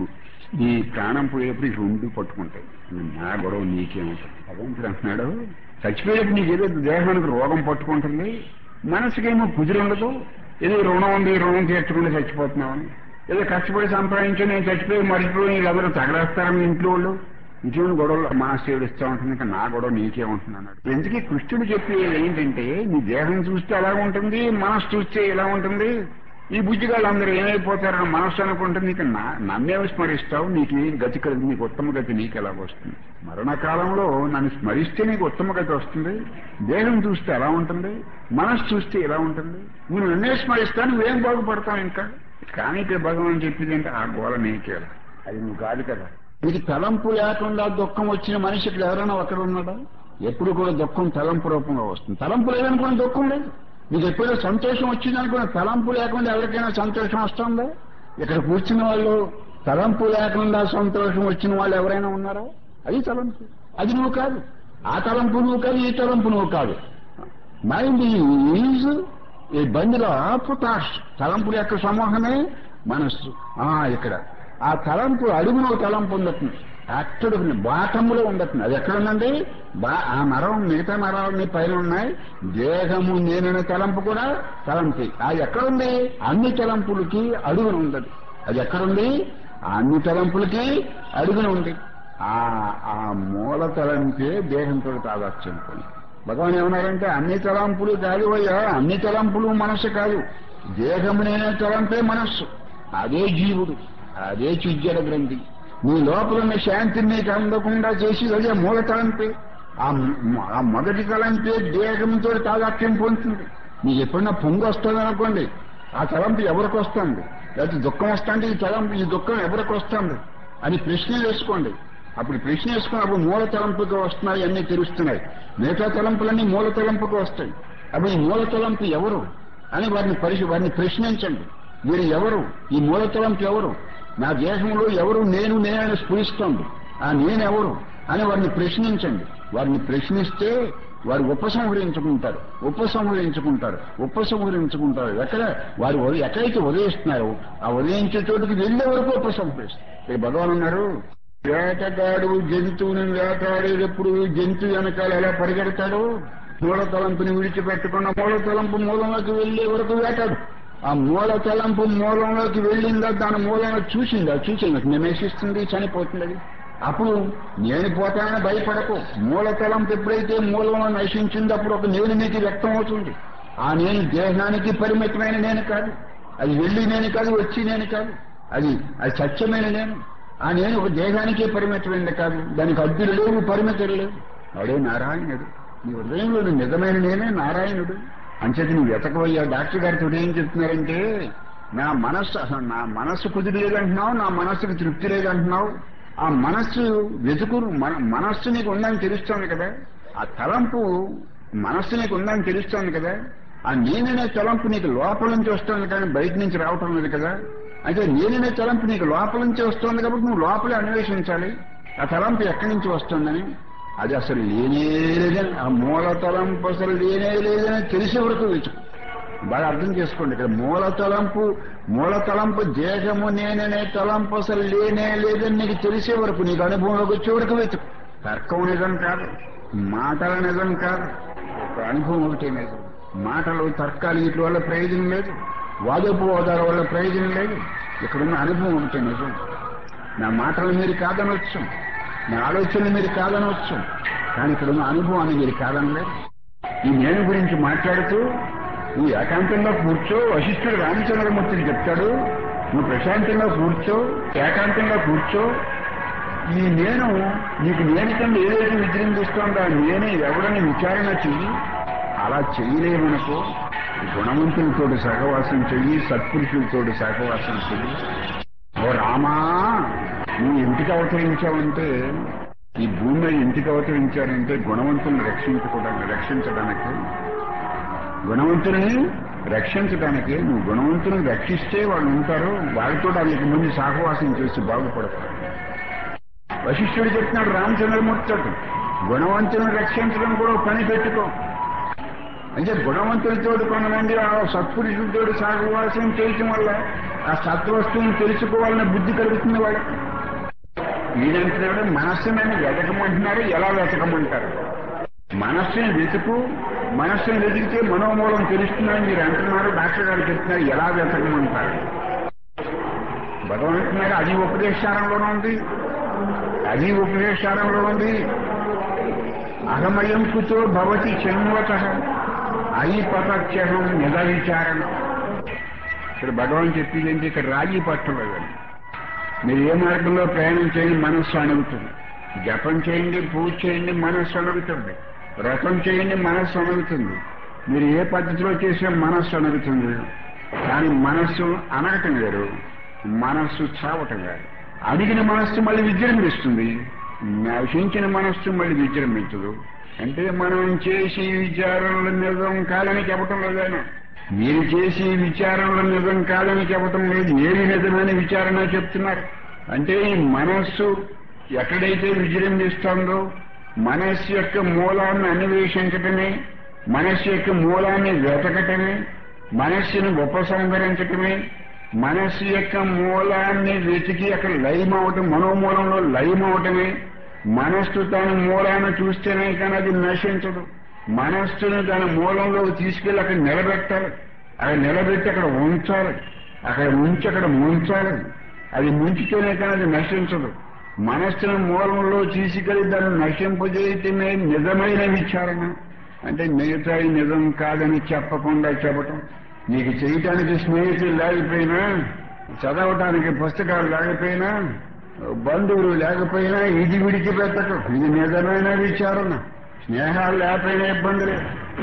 ఈ ప్రాణం పోయేప్పుడు ఈ రెండు పట్టుకుంటాయి. నా గొడవ నీకేముంటుంది భగవంతుడు అంటున్నాడు. చచ్చిపోయేప్పుడు నీకు ఏదో దేహానికి రోగం పట్టుకుంటుంది, మనసుకేమో కుదిరి ఉండదు. ఏదో రుణం ఉంది, రుణం తీర్చకుండా చచ్చిపోతున్నామని, ఏదో కష్టపడి సంపాదించి నేను చచ్చిపోయి మరిచిపోయి ఎవరు తగలేస్తారని ఇంట్లో వాళ్ళు ఇటువంటి గొడవలు మనసు ఏడుస్తూ ఉంటుంది. ఇంకా నా గొడవ నీకేముంటుంది అన్నాడు. ఎందుకే కృష్ణుడు చెప్పేది ఏంటంటే నీ దేహం చూస్తే ఎలా ఉంటుంది, మనసు చూస్తే ఎలా ఉంటుంది. ఈ బుద్ధిగాళ్ళందరూ ఏమైపోతారని మనస్సు అనుకుంటే నీకు నా నన్నేమి స్మరిస్తావు, నీకు ఏం గతి కలిగి నీకు ఉత్తమ గతి నీకు ఎలా వస్తుంది. మరణకాలంలో నన్ను స్మరిస్తే నీకు ఉత్తమ గతి వస్తుంది. దేహం చూస్తే ఎలా ఉంటుంది, మనస్సు చూస్తే ఎలా ఉంటుంది. నువ్వు నన్నే స్మరిస్తావు, నువ్వేం బాగుపడతావు. ఇంకా కానీ ఇక్కడ భగవాన్ చెప్పింది అంటే ఆ గోళ నీకేలా, అది నువ్వు కాదు కదా. నీకు తలంపు లేకుండా దుఃఖం వచ్చిన మనిషి ఇక్కడ ఎవరైనా అక్కడ ఉన్నాడా? ఎప్పుడు కూడా దుఃఖం తలంపు రూపంలో వస్తుంది. తలంపు లేదనుకున్న దుఃఖం లేదు. మీకు ఎప్పుడో సంతోషం వచ్చిందనుకున్న తలంపు లేకుండా ఎవరికైనా సంతోషం వస్తుందా? ఇక్కడ కూర్చున్న వాళ్ళు తలంపు లేకుండా సంతోషం వచ్చిన వాళ్ళు ఎవరైనా ఉన్నారా? అది తలంపు, అది నువ్వు కాదు. ఆ తలంపు నువ్వు కాదు, ఈ తలంపు నువ్వు కాదు. Mind is a bundle of thoughts. తలంపుల యొక్క సమూహమే మనస్సు. ఇక్కడ ఆ తలంపు అడుగులో తలంపు ఉండట్టు, అక్కడ బాటంలో ఉండట్టు. అది ఎక్కడ ఉందండి? బా ఆ మరం మిగతా మరాలన్నీ పైన ఉన్నాయి. దేహము నేననే తలంపు కూడా తలంపి. అది ఎక్కడుంది? అన్ని తలంపులకి అడుగున ఉండదు. అది ఎక్కడుంది? అన్ని తలంపులకి అడుగున ఉంది. ఆ ఆ మూల తలంపే దేహంతో తాగొచ్చు. భగవాన్ ఏమన్నారంటే అన్ని తలంపులు కాదు అయ్యా, అన్ని తలంపులు మనస్సు కాదు. దేహము నేనే తలంపే మనస్సు. అదే జీవుడు, అదే చిజ్జడ గ్రంథి. నీ లోపల ఉన్న శాంతిని నీకు అందకుండా చేసి అదే మూల తలంపే. ఆ మొదటి తలంపే దేహంతో తాదాత్మ్యం పొందుతుంది. నీకు ఎప్పుడన్నా పొంగు వస్తుంది అనుకోండి, ఆ తలంపు ఎవరికి వస్తుంది? లేకపోతే దుఃఖం వస్తుంది, ఈ తలంపు ఈ దుఃఖం ఎవరికి వస్తుంది అని ప్రశ్న వేసుకోండి. అప్పుడు ప్రశ్న వేసుకున్నప్పుడు మూల తలంపుకి వస్తున్నాయి, అన్నీ తెలుస్తున్నాయి. మిగతా తలంపులన్నీ మూల తలంపుకి వస్తాయి. అప్పుడు ఈ మూల తలంపు ఎవరు అని వారిని పరిశీ వారిని ప్రశ్నించండి. మీరు ఎవరు? ఈ మూల తలంపు ఎవరు? నా దేహంలో ఎవరు నేను నేనని స్ఫురిస్తోంది. ఆ నేనెవరు అని వారిని ప్రశ్నించండి. వారిని ప్రశ్నిస్తే వారు ఉపసంహరించుకుంటారు ఉపసంహరించుకుంటారు ఉపసంహరించుకుంటారు ఎక్కడ వారు ఎక్కడైతే ఉదయిస్తున్నారో ఆ ఉదయించే చోటుకి వెళ్ళే వరకు ఉపసంహరిస్తారు. భగవాన్ అన్నారు, వేటగాడు జంతువుని వేటాడేటప్పుడు జంతువు వెనకాల ఎలా పరిగెడతాడో మూల తలంపుని విడిచిపెట్టకుండా మూల తలంపు మూలంలోకి వెళ్ళే వరకు వేటాడు. ఆ మూల తలంపు మూలంలోకి వెళ్ళిందా, దాని మూలంలో చూసిందా, చూసిందా నిమేషిస్తుంది, చనిపోతుంది. అది అప్పుడు నేను పోతానని భయపడకు. మూల తలంపు ఎప్పుడైతే మూలంలో నశించిందో అప్పుడు ఒక నేను నీకు వ్యక్తం అవుతుంది. ఆ నేను దేహానికి పరిమితమైన నేను కాదు, అది వెళ్ళి నేను కాదు, వచ్చి నేను కాదు, అది అది సత్యమైన నేను. ఆ నేను ఒక దేహానికే పరిమితమైనది కాదు, దానికి అడ్డులు లేవు, పరిమితులు లేవు. వాడే నారాయణుడు. నీ హృదయంలో నిజమైన నేనే నారాయణుడు. అంచేది నువ్వు వెతకవయ్యా. డాక్టర్ గారితో ఏం చెప్తున్నారంటే, నా మనస్సు నా మనస్సు కుదిరి లేదంటున్నావు, నా మనస్సుకు తృప్తి లేదంటున్నావు. ఆ మనస్సు వెతుకు, మన మనస్సు నీకు ఉందని తెలుస్తోంది కదా, ఆ తలంపు మనస్సు నీకు ఉందని తెలుస్తోంది కదా, ఆ నేననే తలంపు నీకు లోపల నుంచి వస్తుంది కానీ బయట నుంచి రావటం లేదు కదా. అంటే నేననే తలంపు నీకు లోపల నుంచి వస్తుంది కాబట్టి నువ్వు లోపలే అన్వేషించాలి ఆ తలంపు ఎక్కడి నుంచి వస్తుందని. అది అసలు లేనే లేదని, ఆ మూల తలంపు అసలు లేనే లేదని తెలిసే వరకు వెతుకు. బాగా అర్థం చేసుకోండి. ఇక్కడ మూల తలంపు మూల తలంపు దేహము నేననే తలంపు అసలు లేనే లేదని నీకు తెలిసే వరకు, నీకు అనుభవంలోకి వచ్చే వరకు వెతుకు. తర్కం నిజం కాదు, మాటల నిజం కాదు, ఒక అనుభవం ఒకటే నిజం. మాటలు తర్కాలు వీటి వల్ల ప్రయోజనం లేదు, వాదోపవాదాల వల్ల ప్రయోజనం లేదు. ఇక్కడున్న అనుభవం ఒకటే నిజం. నా మాటలు మీరు కాదనవచ్చు, నా ఆలోచనలు మీరు కాదనవచ్చు, కానీ ఇక్కడున్న అనుభవాన్ని మీరు కాదనలేదు. ఈ నేను గురించి మాట్లాడుతూ నువ్వు ఏకాంతంగా కూర్చో. వశిష్ఠుడు రామచంద్రమూర్తికి చెప్తాడు, నువ్వు ప్రశాంతంగా కూర్చో, ఏకాంతంగా కూర్చో. ఈ నేను నీకు నేను కింద ఏదైతే విజృంభిస్తోందో ఆ నేనే ఎవడని విచారణ చెయ్యి. అలా చెయ్యలేమనుకో, గుణవంతులతోటి సహవాసం చెయ్యి, సత్పురుషులతోటి సహవాసం చెయ్యి. ఓ రామా, నువ్వు ఇంటికి అవతరించావంటే, ఈ భూమి మీద ఇంటికి అవతరించారంటే గుణవంతులను రక్షించుకోవడానికి రక్షించడానికి గుణవంతుల్ని రక్షించడానికి. నువ్వు గుణవంతులను రక్షిస్తే వాళ్ళు ఉంటారు, వాళ్ళతో వాళ్ళకి ముందు సహవాసం చేసి బాగుపడతారు. వశిష్ఠుడు చెప్తున్నాడు రామచంద్రమూర్తి, గుణవంతులను రక్షించడం కూడా పని పెట్టుకో. అంటే గుణవంతులతో కొంతమంది ఆ సత్పురుషులతో సహవాసం చేయటం వల్ల ఆ సత్వస్తువుని తెలుసుకోవాలనే బుద్ధి కలుగుతుంది వాళ్ళకి. ఈయనంటున్నాడు మనస్సు నన్ను వెతకమంటున్నారు, ఎలా వెతకమంటారు? మనస్సుని వెతుకు, మనస్సుని వెతికితే మనోమూలం తెలుస్తుందని మీరు అంటున్నారు, డాక్టర్ గారు చెప్తున్నారు, ఎలా వెతకమంటారు? భగవంతున్నారు అది ఉపదేశారంలోనే ఉంది, అది ఉపదేశారంలో ఉంది. అహమయం కుతో భవతి చన్మత అయి పతక్షహం నిజ విచారణ. ఇక్కడ భగవాన్ చెప్పింది ఏంటి? ఇక్కడ రాజీ పట్టలేదని. మీరు ఏ మార్గంలో ప్రయాణం చేయండి, మనస్సు అణుగుతుంది. జపం చేయండి, పూజ చేయండి, మనస్సు అణుగుతుంది. వ్రతం చేయండి, మనస్సు అణుగుతుంది. మీరు ఏ పద్ధతిలో చేసే మనస్సు అణుగుతుంది. కానీ మనస్సు అనగటం వేరు, మనస్సు చావటం వేరు. అడిగిన మనస్సు మళ్ళీ విజృంభిస్తుంది, నశించిన మనస్సు మళ్ళీ విజృంభించదు. అంటే మనం చేసి విచారణలు నిజం కాదని చెప్పటం లేదైనా, మీరు చేసి విచారణలు నిజం కాదని చెప్పటం లేదు, ఏది నిజమైన విచారణ చెప్తున్నారు. అంటే ఈ మనస్సు ఎక్కడైతే విజృంభిస్తుందో మనస్సు యొక్క మూలాన్ని అన్వేషించటమే, మనస్సు యొక్క మూలాన్ని వెతకటమే, మనస్సును ఉపసంహరించటమే, మనస్సు యొక్క మూలాన్ని వెతికి అక్కడ లయమవటం, మనోమూలంలో లయమవటమే. మనస్సు తన మూలాన్ని చూస్తేనే కానీ అది నశించదు. మనస్సును తన మూలంలో తీసుకెళ్ళి అక్కడ నిలబెట్టాలి, అక్కడ నిలబెట్టి అక్కడ ఉంచాలి, అక్కడ ఉంచి అక్కడ ముంచాలి. అది ముంచితేనే కానీ అది నశించదు. మనస్సును మూలంలో తీసుకెళ్ళి దాన్ని నశింపజేయటమే నిజమైన విచారణ. అంటే మిగతా నిజం కాదని చెప్పకుండా చెప్పటం. నీకు చేయటానికి స్నేహితులు లేకపోయినా, చదవటానికి పుస్తకాలు లేకపోయినా, బంధువులు లేకపోయినా ఇది విడిచిపెట్టడం, ఇది నిజమైన విచారణ. స్నేహాలు లేకపోయినా ఇబ్బంది లేదు,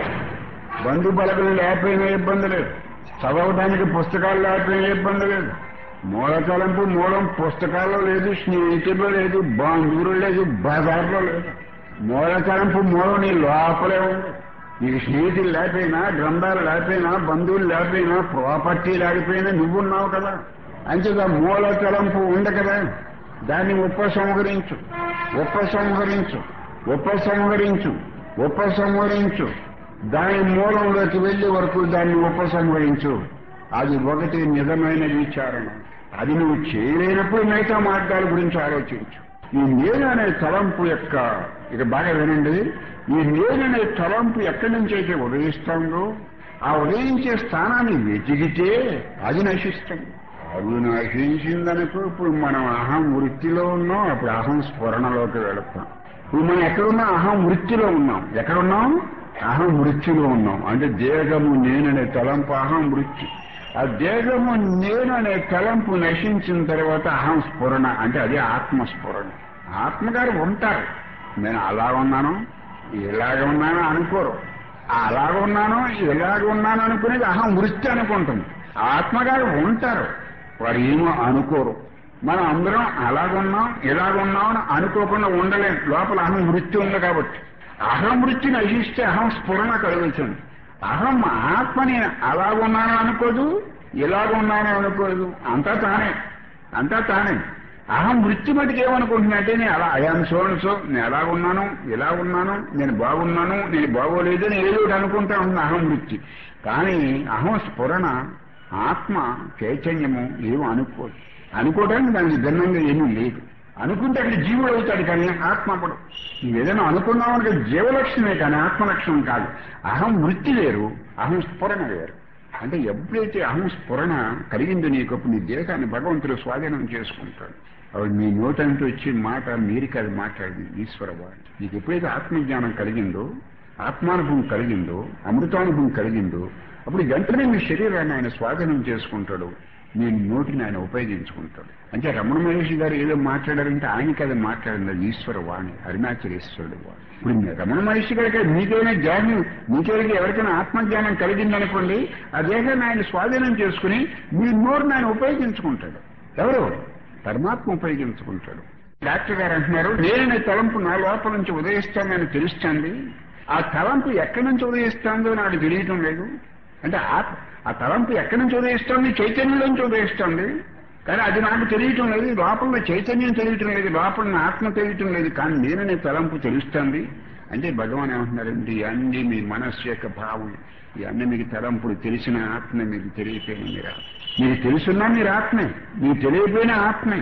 బంధు బలగలు లేకపోయినా ఇబ్బంది లేదు, చదవటానికి పుస్తకాలు లేకపోయినా ఇబ్బంది లేదు. మూల తలంపు మూలం పుస్తకాల్లో లేదు, స్నేహితుల్లో లేదు, బంధువులు లేదు, బజార్లో లేదు. మూల తలంపు మూలం నీ లోపలే ఉంది. నీకు స్నేహితులు లేకపోయినా, గ్రంథాలు లేకపోయినా, బంధువులు లేకపోయినా, ప్రాపర్టీ లేకపోయినా నువ్వున్నావు కదా. అంతేగా మూల తలంపు ఉంది కదా, దాన్ని ఉపసంహరించు, ఉపసంహరించు, ఉపసంహరించు, ఉపసంహరించు. దాని మూలంలోకి వెళ్ళే వరకు దాన్ని ఉపసంహరించు. అది ఒకటి నిజమైన విచారణ. అది నువ్వు చేయలేనప్పుడు మిగతా మార్గాల గురించి ఆలోచించు. ఈ నేను అనే తలంపు యొక్క, ఇక బాగా వినండి, ఈ నేను అనే తలంపు ఎక్కడి నుంచి అయితే ఉదయిస్తుందో ఆ ఉదయించే స్థానాన్ని వెతికితే అది నశిస్తుంది. అది నశించిందనుకో ఇప్పుడు మనం అహం వృత్తిలో ఉన్నాం, అప్పుడు అహం స్ఫురణలోకి వెళుతాం. ఇప్పుడు మనం ఎక్కడున్నా అహం వృత్తిలో ఉన్నాం. ఎక్కడున్నాం? అహం వృత్తిలో ఉన్నాం. అంటే దేహము నేననే తలంపు అహం వృత్తి. ఆ దేహము నేననే తలంపు నశించిన తర్వాత అహం స్ఫురణ, అంటే అదే ఆత్మస్ఫురణ. ఆత్మగారు ఉంటారు. నేను అలా ఉన్నాను, ఇలాగ ఉన్నాను అనుకోరు. అలాగ ఉన్నాను, ఇలాగ ఉన్నాను అనుకునేది అహం వృత్తి అనుకుంటుంది. ఆత్మగారు ఉంటారు, వారు ఏమో అనుకోరు. మనం అందరం అలాగున్నాం ఇలాగున్నాం అని అనుకోకుండా ఉండలేం. లోపల అహం వృత్తి ఉంది కాబట్టి. అహం వృత్తి నశిస్తే అహం స్ఫురణ కలుగుతుంది. అహం ఆత్మని అలాగున్నాను అనుకోదు, ఇలాగున్నాను అనుకోదు, అంతా తానే, అంతా తానే. అహం వృత్తి మటుకు ఏమనుకుంటున్నట్టే నేను అలా అయాం సో నేను ఎలాగున్నాను, ఇలా ఉన్నాను, నేను బాగున్నాను, నేను బాగోలేదు అని ఏదో అనుకుంటా ఉంది అహం వృత్తి. కానీ అహం స్ఫురణ, ఆత్మ చైతన్యము ఏమో అనుకోదు. అనుకోవడానికి దానికి భిన్నంగా ఏమీ లేదు. అనుకుంటే అక్కడ జీవుడు అవుతాడు కానీ ఆత్మ అప్పుడు. నువ్వు ఏదైనా అనుకున్నావు అంటే జీవలక్షణమే కానీ ఆత్మలక్షణం కాదు. అహం వృత్తి వేరు, అహం స్ఫురణ వేరు. అంటే ఎప్పుడైతే అహం స్ఫురణ కలిగిందో నీకప్పుడు నీ దేహాన్ని భగవంతుడు స్వాధీనం చేసుకుంటాడు. అవి మీ నోటంటూ వచ్చే మాట మీరు కాదు మాట్లాడింది, ఈశ్వరవాణి. నీకు ఎప్పుడైతే ఆత్మజ్ఞానం కలిగిందో, ఆత్మానుభవం కలిగిందో, అమృతానుభవం కలిగిందో అప్పుడు వెంటనే మీ శరీరాన్ని ఆయన స్వాధీనం చేసుకుంటాడు, మీ నోటిని ఆయన ఉపయోగించుకుంటాడు. అంటే రమణ మహర్షి గారు ఏదో మాట్లాడారంటే ఆయనకి అది మాట్లాడింది, అది ఈశ్వర వాణి, అరుణాచలేశ్వరుడు వాణి. ఇప్పుడు రమణ మహర్షి గారికి మీకైనా జ్ఞానం, మీకైనా ఎవరికైనా ఆత్మజ్ఞానం కలిగిందనుకోండి, ఆ దేహాన్ని ఆయన స్వాధీనం చేసుకుని మీ నోరుని ఆయన ఉపయోగించుకుంటాడు. ఎవరు? పరమాత్మ ఉపయోగించుకుంటాడు. డాక్టర్ గారు అంటున్నారు, నేననే తలంపు నా లోపల నుంచి ఉదయిస్తానని తెలుస్తుంది. ఆ తలంపు ఎక్కడి నుంచి ఉదయిస్తుందో నాకు తెలియటం లేదు. అంటే ఆ తలంపు ఎక్కడి నుంచి ఉదయిస్తుంది? చైతన్యంలోంచి ఉదయిస్తుంది. కానీ అది నాకు తెలియటం లేదు. లోపల చైతన్యం తెలియటం లేదు, లోపల ఆత్మ తెలియటం లేదు. కానీ నేననే తలంపు తెలుస్తుంది. అంటే భగవాన్ ఏమంటున్నారంటే ఇవన్నీ మీ మనస్సు యొక్క భావం, ఇవన్నీ మీకు తలంపులు. తెలిసిన ఆత్మ మీకు తెలియపోయిన మీరు, మీకు తెలుసున్నా మీరు ఆత్మే, మీకు తెలియపోయిన ఆత్మే.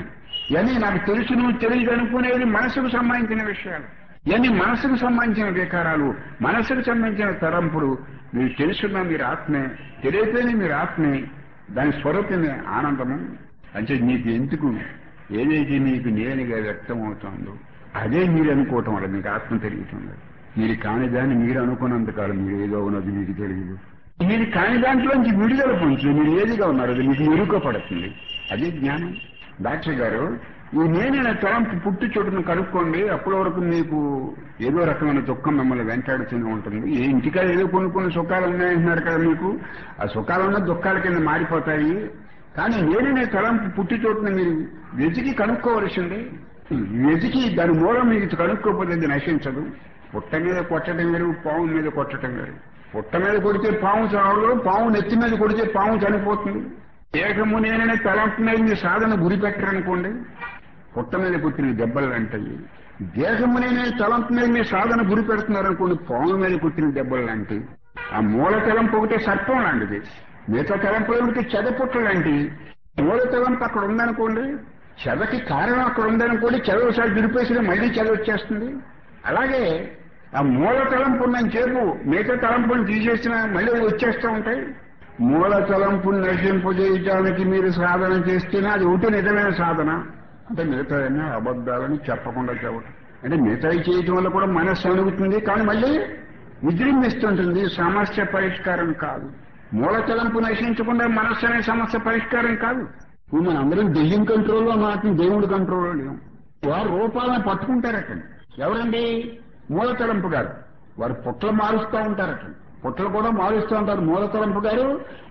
ఇవన్నీ నాకు తెలుసు నువ్వు తెలియదు అనుకునేది మనసుకు సంబంధించిన విషయాలు. ఇవన్నీ మనసుకు సంబంధించిన వికారాలు, మనసుకు సంబంధించిన తలంపులు. మీరు తెలుసున్న మీరు ఆత్మే, తెలియకపోయినా మీరు ఆత్మే, దాని స్వరూపమే ఆనందము. అంటే మీకు ఎందుకు ఏదైతే మీకు నేనుగా వ్యక్తం అవుతుందో అదే మీరు అనుకోవటం వల్ల మీకు ఆత్మ తెలియటం. మీరు కాని దాన్ని మీరు అనుకున్నంతకాలం మీరు ఏదో ఉన్నది మీకు తెలియదు. మీరు కాని దాంట్లోంచి విడుదల పొందుతుంది. మీరు ఏదిగా ఉన్నారు అది మీకు నిరూపపడుతుంది. అదే జ్ఞానం. డాక్టర్ గారు ఈ నేనైన తలంపు పుట్టి చోటును కనుక్కోండి. అప్పటి వరకు మీకు ఏదో రకమైన దుఃఖం మిమ్మల్ని వెంటాడుతూనే ఉంటుంది. ఏ ఇంటికాడ ఏదో కొన్ని కొన్ని సుఖాలు ఉన్నాయంటున్నారు కదా, మీకు ఆ సుఖాలున్న దుఃఖాల కింద మారిపోతాయి. కానీ నేనైన తలంపు పుట్టి చోటును మీరు వెతికి కనుక్కోవలసింది. వెతికి దాని మూలం మీకు కనుక్కోకపోతే అది నశించదు. పుట్ట మీద కొట్టడం వేరు, పాము మీద కొట్టడం వేరు. పుట్ట మీద కొడితే పాము చావదు, పాము నెత్తి మీద కొడితే పాము చనిపోతుంది. దేహము నేననే తలంపు మీద మీ సాధన గురి పెట్టరనుకోండి, పుట్ట మీద కొట్టిన దెబ్బలు లాంటివి. దేహము నేనే తలంపు మీద మీ సాధన గురి పెడుతున్నారనుకోండి, పాము మీద కొట్టిన దెబ్బలు లాంటివి. ఆ మూల తలంపు ఒకటే సర్పం లాంటిది, మిగతా తలంపులు ఒకటి చెదపుట్ట లాంటివి. మూల తలంపు అక్కడ ఉందనుకోండి, చెదకి కారణం అక్కడ ఉందనుకోండి, చెద ఒకసారి దురిపేసినా మళ్ళీ చెద వచ్చేస్తుంది. అలాగే ఆ మూల తలంపు ఉన్నని చేపు మిగతా తలంపుని తీసేసినా మళ్ళీ వచ్చేస్తూ ఉంటాయి. మూల తలంపుని నశింపజేయటానికి మీరు సాధన చేస్తేనే అది ఒకటి నిజమైన సాధన. అంటే మిగతా అబద్ధాలని చెప్పకుండా చెప్పడం. అంటే మిగతాయి చేయటం వల్ల కూడా మనస్సు అణుగుతుంది, కానీ మళ్ళీ విజృంభిస్తుంటుంది. సమస్య పరిష్కారం కాదు. మూల తలంపు నశించకుండా మనస్సు అనే సమస్య పరిష్కారం కాదు. ఇప్పుడు మన అందరం దెయ్యం కంట్రోల్లో మాత్రం దేవుడి కంట్రోల్లో లేవు. వారు రూపాలను పట్టుకుంటారట. ఎవరండి? మూల తలంపు గారు. వారు పుట్టలు మారుస్తూ ఉంటారట. పుట్టలు కూడా మారుస్తూ ఉంటారు. మూల తలంపు గారు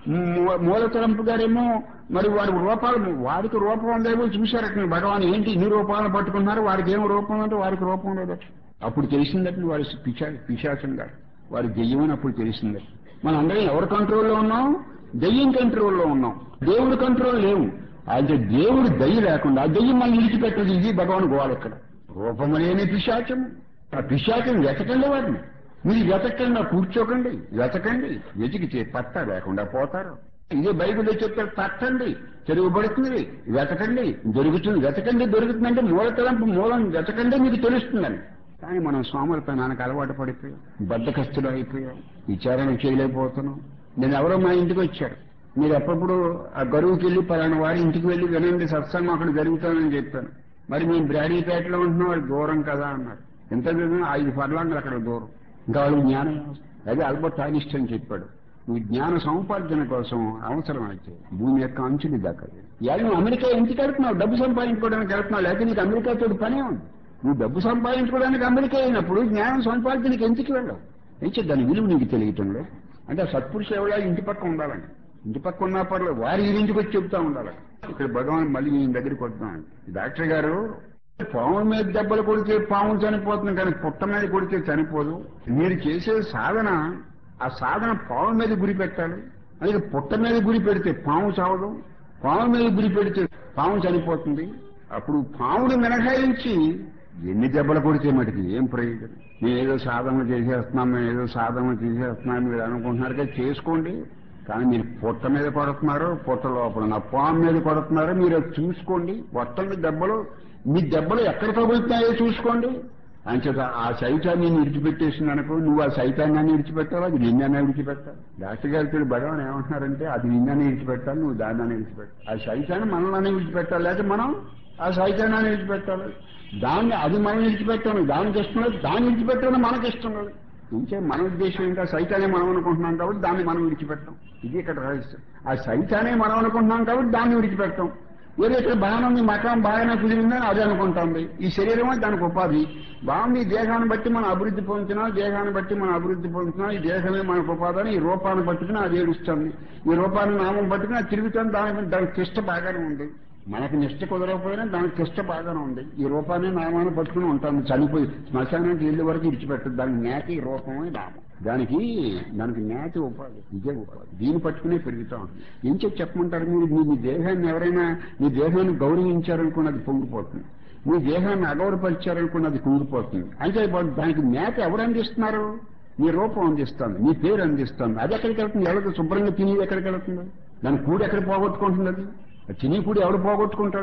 మూల తలంపు గారేమో మరి వారి రూపాలు, వారికి రూపం ఉందేమో చూశారట. భగవాన్ ఏంటి ఇన్ని రూపాలను పట్టుకున్నారు, వారికి ఏమో రూపం అంటే వారికి రూపం లేదట. అప్పుడు తెలిసిందట వారి పిశా పిశాచం గారు, వారి దెయ్యం అని అప్పుడు తెలిసిందట. మనం అందరం ఎవరి కంట్రోల్లో ఉన్నాం? దెయ్యం కంట్రోల్లో ఉన్నాం. దేవుడి కంట్రోల్ లేవు. అయితే దేవుడు దయ్య లేకుండా ఆ దెయ్యం మనం విడిచిపెట్టదు. ఇది భగవాన్ గోవాల ఇక్కడ రూపము లేని పిశాచం. ఆ పిశాచం వెతకండి, వాటిని మీరు వెతకండి, కూర్చోకండి, వెతకండి. వెతికితే పట్ట లేకుండా పోతారు. ఇదే బైబిల్లో చెప్తారు, తట్టండి తిరుగుబడుతుంది, వెతకండి దొరుకుతుంది. వెతకండి దొరుకుతుందంటే మూల తలంపు మూలం వెతకండి మీకు తెలుస్తుందని. కానీ మనం సోమరితనానికి అలవాటు పడిపోయాం, బద్ధకస్తులు అయిపోయాం, విచారణ చేయలేకపోతున్నాం. నేను ఎవరో మా ఇంటికి వచ్చారు, మీరు ఎప్పటిప్పుడు ఆ గరువుకి వెళ్ళి పలానా వారి ఇంటికి వెళ్ళి వినండి సత్సంగం అక్కడ జరుగుతానని చెప్పాను. మరి మేము బ్రాడీపేటలో ఉంటున్నాం, వాడు దూరం కదా అన్నారు. ఎంత దూరం? ఐదు పర్లాంగులు అక్కడ దూరం. ఇంకా వాళ్ళు జ్ఞానం అదే ఆల్బర్ట్ ఐన్స్టైన్ చెప్పాడు, నువ్వు జ్ఞాన సముపార్జన కోసం అవసరం అయితే భూమి యొక్క అంచులు దాకాలి. ఇవాళ నువ్వు అమెరికా ఎందుకు వెళ్తున్నావు? డబ్బు సంపాదించుకోవడానికి వెళ్తున్నావు, లేకపోతే నీకు అమెరికాతో పనే ఉంది. నువ్వు డబ్బు సంపాదించుకోవడానికి అమెరికా అయినప్పుడు జ్ఞానం సంపాదించడానికి ఎందుకు వెళ్ళవు? అయితే దాని విలువ నీకు తెలియటంలో. అంటే ఆ సత్పురుషులు ఎవరో ఇంటి పక్క ఉండాలని, ఇంటి పక్క ఉన్నా పర్లేదు, వారి ఇంటికి వచ్చి చెప్తా ఉండాలి. ఇక్కడ భగవాన్ మళ్ళీ నేను దగ్గరికి వద్దాం. డాక్టర్ గారు పాము మీద దెబ్బలు కొడితే పాము చనిపోతుంది, కానీ పుట్ట మీద కొడితే చనిపోదు. మీరు చేసే సాధన, ఆ సాధన పాము మీద గురి పెట్టాలి. అలాగే పుట్ట మీద గురి పెడితే పాము చావదు, పాము మీద గురి పెడితే పాము చనిపోతుంది. అప్పుడు పాముని మినహాయించి ఎన్ని దెబ్బలు కొడితే మటుకి ఏం ప్రయోజనం? మేము ఏదో సాధన చేసేస్తున్నాం, మేము ఏదో సాధన చేసేస్తున్నాం మీరు అనుకుంటున్నారు కదా, చేసుకోండి. కానీ మీరు పుట్ట మీద కొడుతున్నారు, పుట్ట లోపల నా పాము మీద కొడుతున్నారు, మీరు అది చూసుకోండి. కొట్టండి దెబ్బలు, మీ దెబ్బలు ఎక్కడ తగులుతున్నాయో చూసుకోండి. అంచేత ఆ సైతాన్ని విడిచిపెట్టేసింది అనుకో, నువ్వు ఆ సైతాన్ని విడిచిపెట్టాలి, అది నిన్ననే విడిచిపెట్టాలి. డాక్టర్ గారికి భగవాన్ ఏమంటున్నారంటే అది నిన్ననే విడిచిపెట్టాలి, నువ్వు దాన్ని విడిచిపెట్టాలి. ఆ సైతాన్ని మనల్ని విడిచిపెట్టాలి, లేకపోతే మనం ఆ సైతాన్ని విడిచిపెట్టాలి. దాన్ని అది మనం విడిచిపెట్టాను, దానికి ఇష్టం లేదు, దాన్ని విడిచిపెట్టాలని మనకి ఇష్టం లేదు. ఇంకే మన ఉద్దేశం ఇంకా సైతానే మనం అనుకుంటున్నాం కాబట్టి దాన్ని మనం విడిచిపెట్టాం. ఇది ఇక్కడ రహస్యం. ఆ సైతానే మనం అనుకుంటున్నాం కాబట్టి దాన్ని విడిచిపెట్టాం. ఏదో ఇక్కడ బాగానే మకం బాగానే కుదిరిందని అది అనుకుంటుంది. ఈ శరీరమే దానికి ఉపాధి. బాగుంది, ఈ దేహాన్ని బట్టి మనం అభివృద్ధి పొందుతున్నాం, దేహాన్ని బట్టి మనం అభివృద్ధి పొందుతున్నాం, ఈ దేహమే మనకు ఉపాధి. ఈ రూపాన్ని పట్టుకుని అది ఏడుస్తుంది, ఈ రూపాన్ని నామం పట్టుకుని అది తిరుగుతుంది. దానికి దానికి తిష్ట బాగానే ఉంది. మనకి నిష్ట కుదరకపోయినా దానికి తిష్ట బాగానే ఉంది. ఈ రూపాన్ని నామాన్ని పట్టుకుని ఉంటుంది. చనిపోయి శ్మశానానికి వెళ్ళే వరకు ఇడిచిపెట్టదు. దానికి నేతి రూపమే నామం, దానికి దానికి నేతి ఉపాధి, ఇదే ఉపాధి. దీన్ని పట్టుకునే పెరుగుతూ ఉంటుంది. ఏం చెప్పి చెప్పమంటారు మీరు? మీ మీ దేహాన్ని ఎవరైనా మీ దేహాన్ని గౌరవించారనుకున్నది పొంగిపోతుంది, మీ దేహాన్ని అగౌరవపరిచారనుకున్నది కుంగిపోతుంది. అంటే దానికి నేత ఎవరు అందిస్తున్నారు? మీ రూపం అందిస్తుంది, మీ పేరు అందిస్తుంది. అది ఎక్కడికి వెళ్తుంది? ఎవరికి శుభ్రంగా తినేది ఎక్కడికి వెళ్తుంది? దాని కూడి ఎక్కడ పోగొట్టుకుంటుంది? అది తిని కూడి ఎవడు పోగొట్టుకుంటాడు?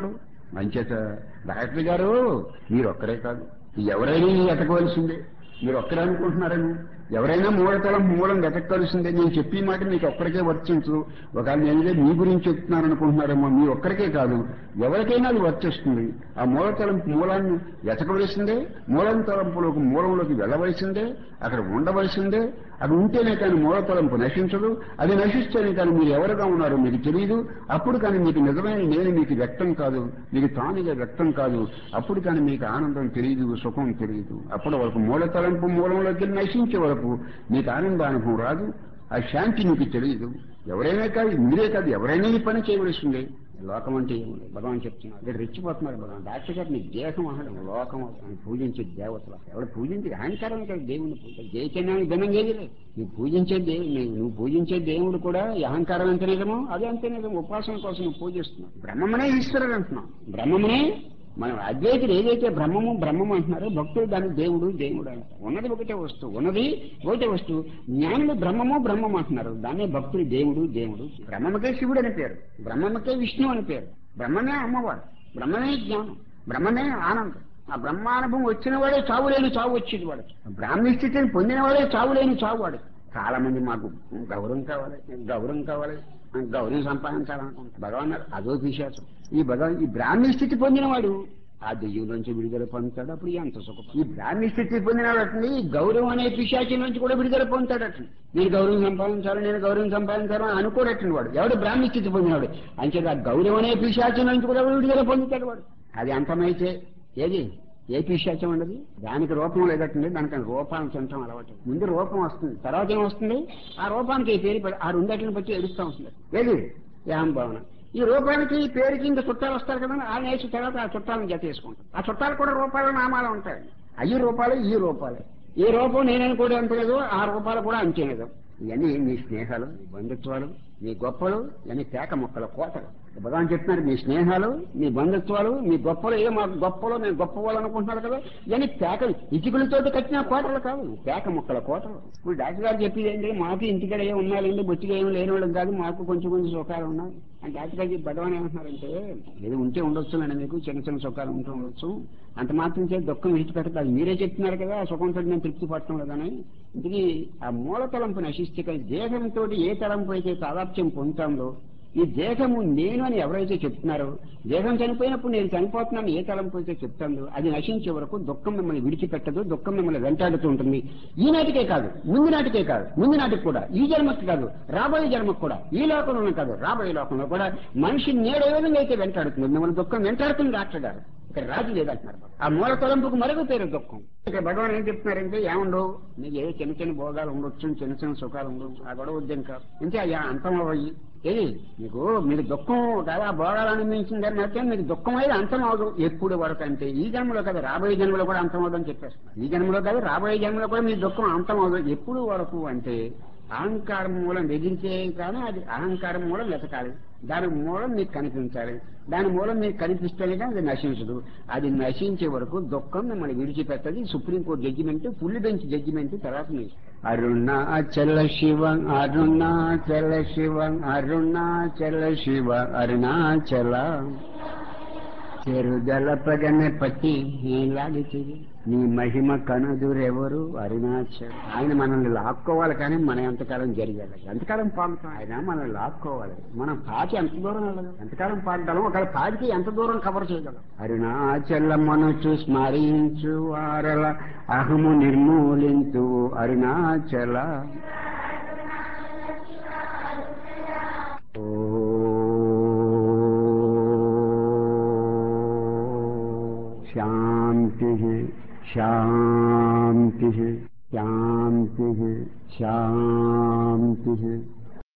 అంచేత డాక్టర్ గారు మీరు ఒక్కరే కాదు, ఎవరైనా ఎతకవలసిందే. మీరు ఒక్కరే అనుకుంటున్నారేమో, ఎవరైనా మూలతలం మూలం వెతకవలసిందే. నేను చెప్పే మాట మీకు ఒక్కరికే వర్తించు. ఒకవేళ నేనే మీ గురించి చెప్తున్నాను అనుకుంటున్నారేమో, మీ ఒక్కరికే కాదు ఎవరికైనా అది వర్తిస్తుంది. ఆ మూలతలం మూలాన్ని వెతకవలసిందే, మూలం తలంపులోకి మూలంలోకి వెళ్ళవలసిందే, అక్కడ ఉండవలసిందే. అది ఉంటేనే కానీ మూలతలంపు నశించదు. అది నశిస్తేనే కానీ మీరు ఎవరుగా ఉన్నారో మీకు తెలియదు. అప్పుడు కానీ మీకు నిజమైన నేను మీకు వ్యక్తం కాదు, మీకు తానుగా వ్యక్తం కాదు. అప్పుడు కానీ మీకు ఆనందం తెలియదు, సుఖం తెలియదు. అప్పటి వరకు మూలతలంపు మూలంలోకి నశించే వరకు మీకు ఆనందానుభవం రాదు, ఆ శాంతి మీకు తెలియదు. ఎవరైనా కాదు, మీరే కాదు, ఎవరైనా ఈ పని చేయవలసిందే. లోకం అంటే ఏముంది భగవాన్ చెప్తున్నారు. ఇక్కడ రెచ్చిపోతున్నారు భగవాన్. డాక్టర్ గారు నీ దేహం అహడం లోకం అని పూజించే దేవతలు ఎవరు పూజించి అహంకారం కాదు దేవుని పూజ చైతన్యాన్ని భిన్నం చేయలే. నువ్వు పూజించే దేవుడు, నువ్వు పూజించే దేవుడు కూడా ఈ అహంకారం ఎంత నిజమో అదే అంతే నిజం. ఉపాసన కోసం నువ్వు పూజిస్తున్నావు. బ్రహ్మమనే ఈశ్వరుడు అంటున్నావు. బ్రహ్మమనే మనం అద్వైతులు ఏదైతే బ్రహ్మము బ్రహ్మము అంటున్నారో భక్తులు దాన్ని దేవుడు దేవుడు అంటారు. ఉన్నది ఒకటే వస్తువు, ఉన్నది ఒకటే వస్తువు. జ్ఞానులు బ్రహ్మము బ్రహ్మము అంటున్నారు, దాన్నే భక్తులు దేవుడు దేవుడు. బ్రహ్మకే శివుడు అని పేరు, బ్రహ్మకే విష్ణు అని పేరు. బ్రహ్మమే అమ్మవారు, బ్రహ్మమే జ్ఞానం, బ్రహ్మమే ఆనందం. ఆ బ్రహ్మానుభవం వచ్చిన వాడే చావులేని చావు వచ్చేది వాడు. బ్రాహ్మీ స్థితిని పొందిన వాడే చావులేని చావు వాడు. చాలా మంది మాకు గౌరవం కావాలి, గౌరవం కావాలి, గౌరవం సంపాదించాలనుకుంటారు. భగవాన్ అదో పిశాచం. ఈ భగవాన్ ఈ బ్రాహ్మీ స్థితి పొందినవాడు ఆ దెయ్యం నుంచి విడుదల పొందుతాడు. అప్పుడు ఎంత సుఖం. ఈ బ్రాహ్మీ స్థితి పొందినవాడటండి గౌరవం అనే పిశాచం నుంచి కూడా విడుదల పొందుతాడట. నేను గౌరవం సంపాదించాలి, నేను గౌరవం సంపాదించాలని అనుకోడటండి వాడు. ఎవడు బ్రాహ్మీ స్థితి పొందినవాడు అంచేది ఆ గౌరవం అనే పిశాచం నుంచి కూడా విడుదల పొందుతాడు వాడు. అది అంతమైతే ఏది ఏ పిశాచం ఉండదు. దానికి రూపం లేదటండి, దానికి రూపాన్ని తినటం అలవాటు. ముందు రూపం వస్తుంది, తర్వాత ఏం వస్తుంది, ఆ రూపానికి పేరు పడి ఆ రెండట్లను బట్టి ఎడుస్తూ ఉంటుంది. ఏది యాం భావన. ఈ రూపానికి పేరుకి ఇంకా చుట్టాలు వస్తారు కదా, ఆ నేసి తర్వాత ఆ చుట్టాలను జత వేసుకుంటాం. ఆ చుట్టాలు కూడా రూపాలు నామాలు ఉంటాయి. అయ్యి రూపాలు ఈ రూపాలే. ఏ రూపం నేననుకోవడం అంత లేదు, ఆ రూపాలు కూడా అంతే లేదు. ఇవన్నీ నీ స్నేహాలు, బంధుత్వాలు, నీ గొప్పలు, ఇవన్నీ పేక మొక్కల కోతలు. భగవాన్ చెప్తున్నారు మీ స్నేహాలు, మీ బంధుత్వాలు, మీ గొప్పలు ఏ మా గొప్పలో మేము గొప్ప వాళ్ళు అనుకుంటున్నారు కదా, ఇవన్నీ పేక ఇటుకలతో కట్టిన కోటలు కాదు, పేక మొక్కల కోటలు. ఇప్పుడు డాక్టర్ గారు చెప్పేది ఏంటి, మాకు ఇంటికడ ఏమి ఉన్నాయండి, బొత్తిగా ఏమి లేని వాళ్ళం కాదు, మాకు కొంచెం కొంచెం సుఖాలు ఉన్నాయి అని డాక్టర్ గారు భగవాన్ ఏమంటున్నారంటే, ఏదో ఉంటే ఉండొచ్చు అండి, మీకు చిన్న చిన్న సుఖాలు ఉంటూ ఉండొచ్చు, అంత మాత్రం చేసి దుఃఖం విడిచిపెట్టదు. మీరే చెప్తున్నారు కదా సుఖంతో నేను తృప్తి పట్టడం లేదని. ఇంటికి ఆ మూల తలంపు నశిస్తే కానీ దేహంతో ఏ తలంపు అయితే తాదాప్యం పొందుతాందో, ఈ దేహము నేను అని ఎవరైతే చెప్తున్నారో, దేహం చనిపోయినప్పుడు నేను చనిపోతున్నాను ఏ తలంపు అయితే చెప్తాందో అది నశించే వరకు దుఃఖం మిమ్మల్ని విడిచిపెట్టదు, దుఃఖం మిమ్మల్ని వెంటాడుతూ ఉంటుంది. ఈనాటికే కాదు, ముందు నాటికే కాదు, ముందు నాటికి కూడా, ఈ జన్మకి కాదు, రాబోయే జన్మకు కూడా, ఈ లోకంలో కాదు రాబోయే లోకంలో కూడా మనిషి నేడ ఏ విధంగా అయితే వెంటాడుతుంది, మిమ్మల్ని దుఃఖం వెంటాడుతుంది. డాక్టర్ గారు ఇక్కడ రాజు లేదంటున్నారు. ఆ మూల తలంపుకు మరొక పేరు దుఃఖం. ఇక్కడ భగవాన్ ఏం చెప్తున్నారంటే, ఏముండవు నీకు ఏ చిన్న చిన్న భోగాలు ఉండొచ్చు, చిన్న చిన్న సుఖాలు ఉండొచ్చు, ఆ గొడవ ఉద్యం కాదు. ఇంకే అయ్యా అంతం అవ్వయి ఏది మీకు మీకు దుఃఖం కాదా భోగాలు అనిపించింది కానీ మాత్రం మీకు దుఃఖం అయితే అంతం అవదు. ఎప్పుడు వరకు అంటే ఈ జన్మలో కదా, రాబోయే జన్మలో కూడా అంతం అవదని చెప్పేస్తున్నారు. ఈ జన్మలో కాదు, రాబోయే జన్మలో కూడా మీ దుఃఖం అంతం అవదు. ఎప్పుడు వరకు అంటే అహంకారం మూలం వెదిరితే కానీ అది అహంకారం మూలం వెతకాలి, దాని మూలం మీకు కనిపించాలి, దాని మూలం మీకు కనిపిస్తేనే కానీ అది నశించదు. అది నశించే వరకు దుఃఖం మిమ్మల్ని విడిచిపెట్టది. Supreme court judgement, full bench judgement తర్వాత మీరు అరుణాచల శివ అరుణాచల శివ అరుణాచల శివ అరుణాచల చెరుదల పగన పట్టి లాగితివి నీ మహిమ కనుదురెవరు అరుణాచల్. ఆయన మనల్ని లాక్కోవాలి కానీ మనం ఎంతకాలం జరిగాలి, ఎంతకాలం పాకుతాం. ఆయన మనల్ని లాక్కోవాలి, మనం పాకి ఎంత దూరం వెళ్ళగలం, ఎంతకాలం పాకగలం, ఒకవేళ పాకి ఎంత దూరం కవర్ చేయగలం. అరుణాచల మనసు స్మరించు వారల అహము నిర్మూలించు అరుణాచల. శాంతి శాంతి శాంతి శాంతి.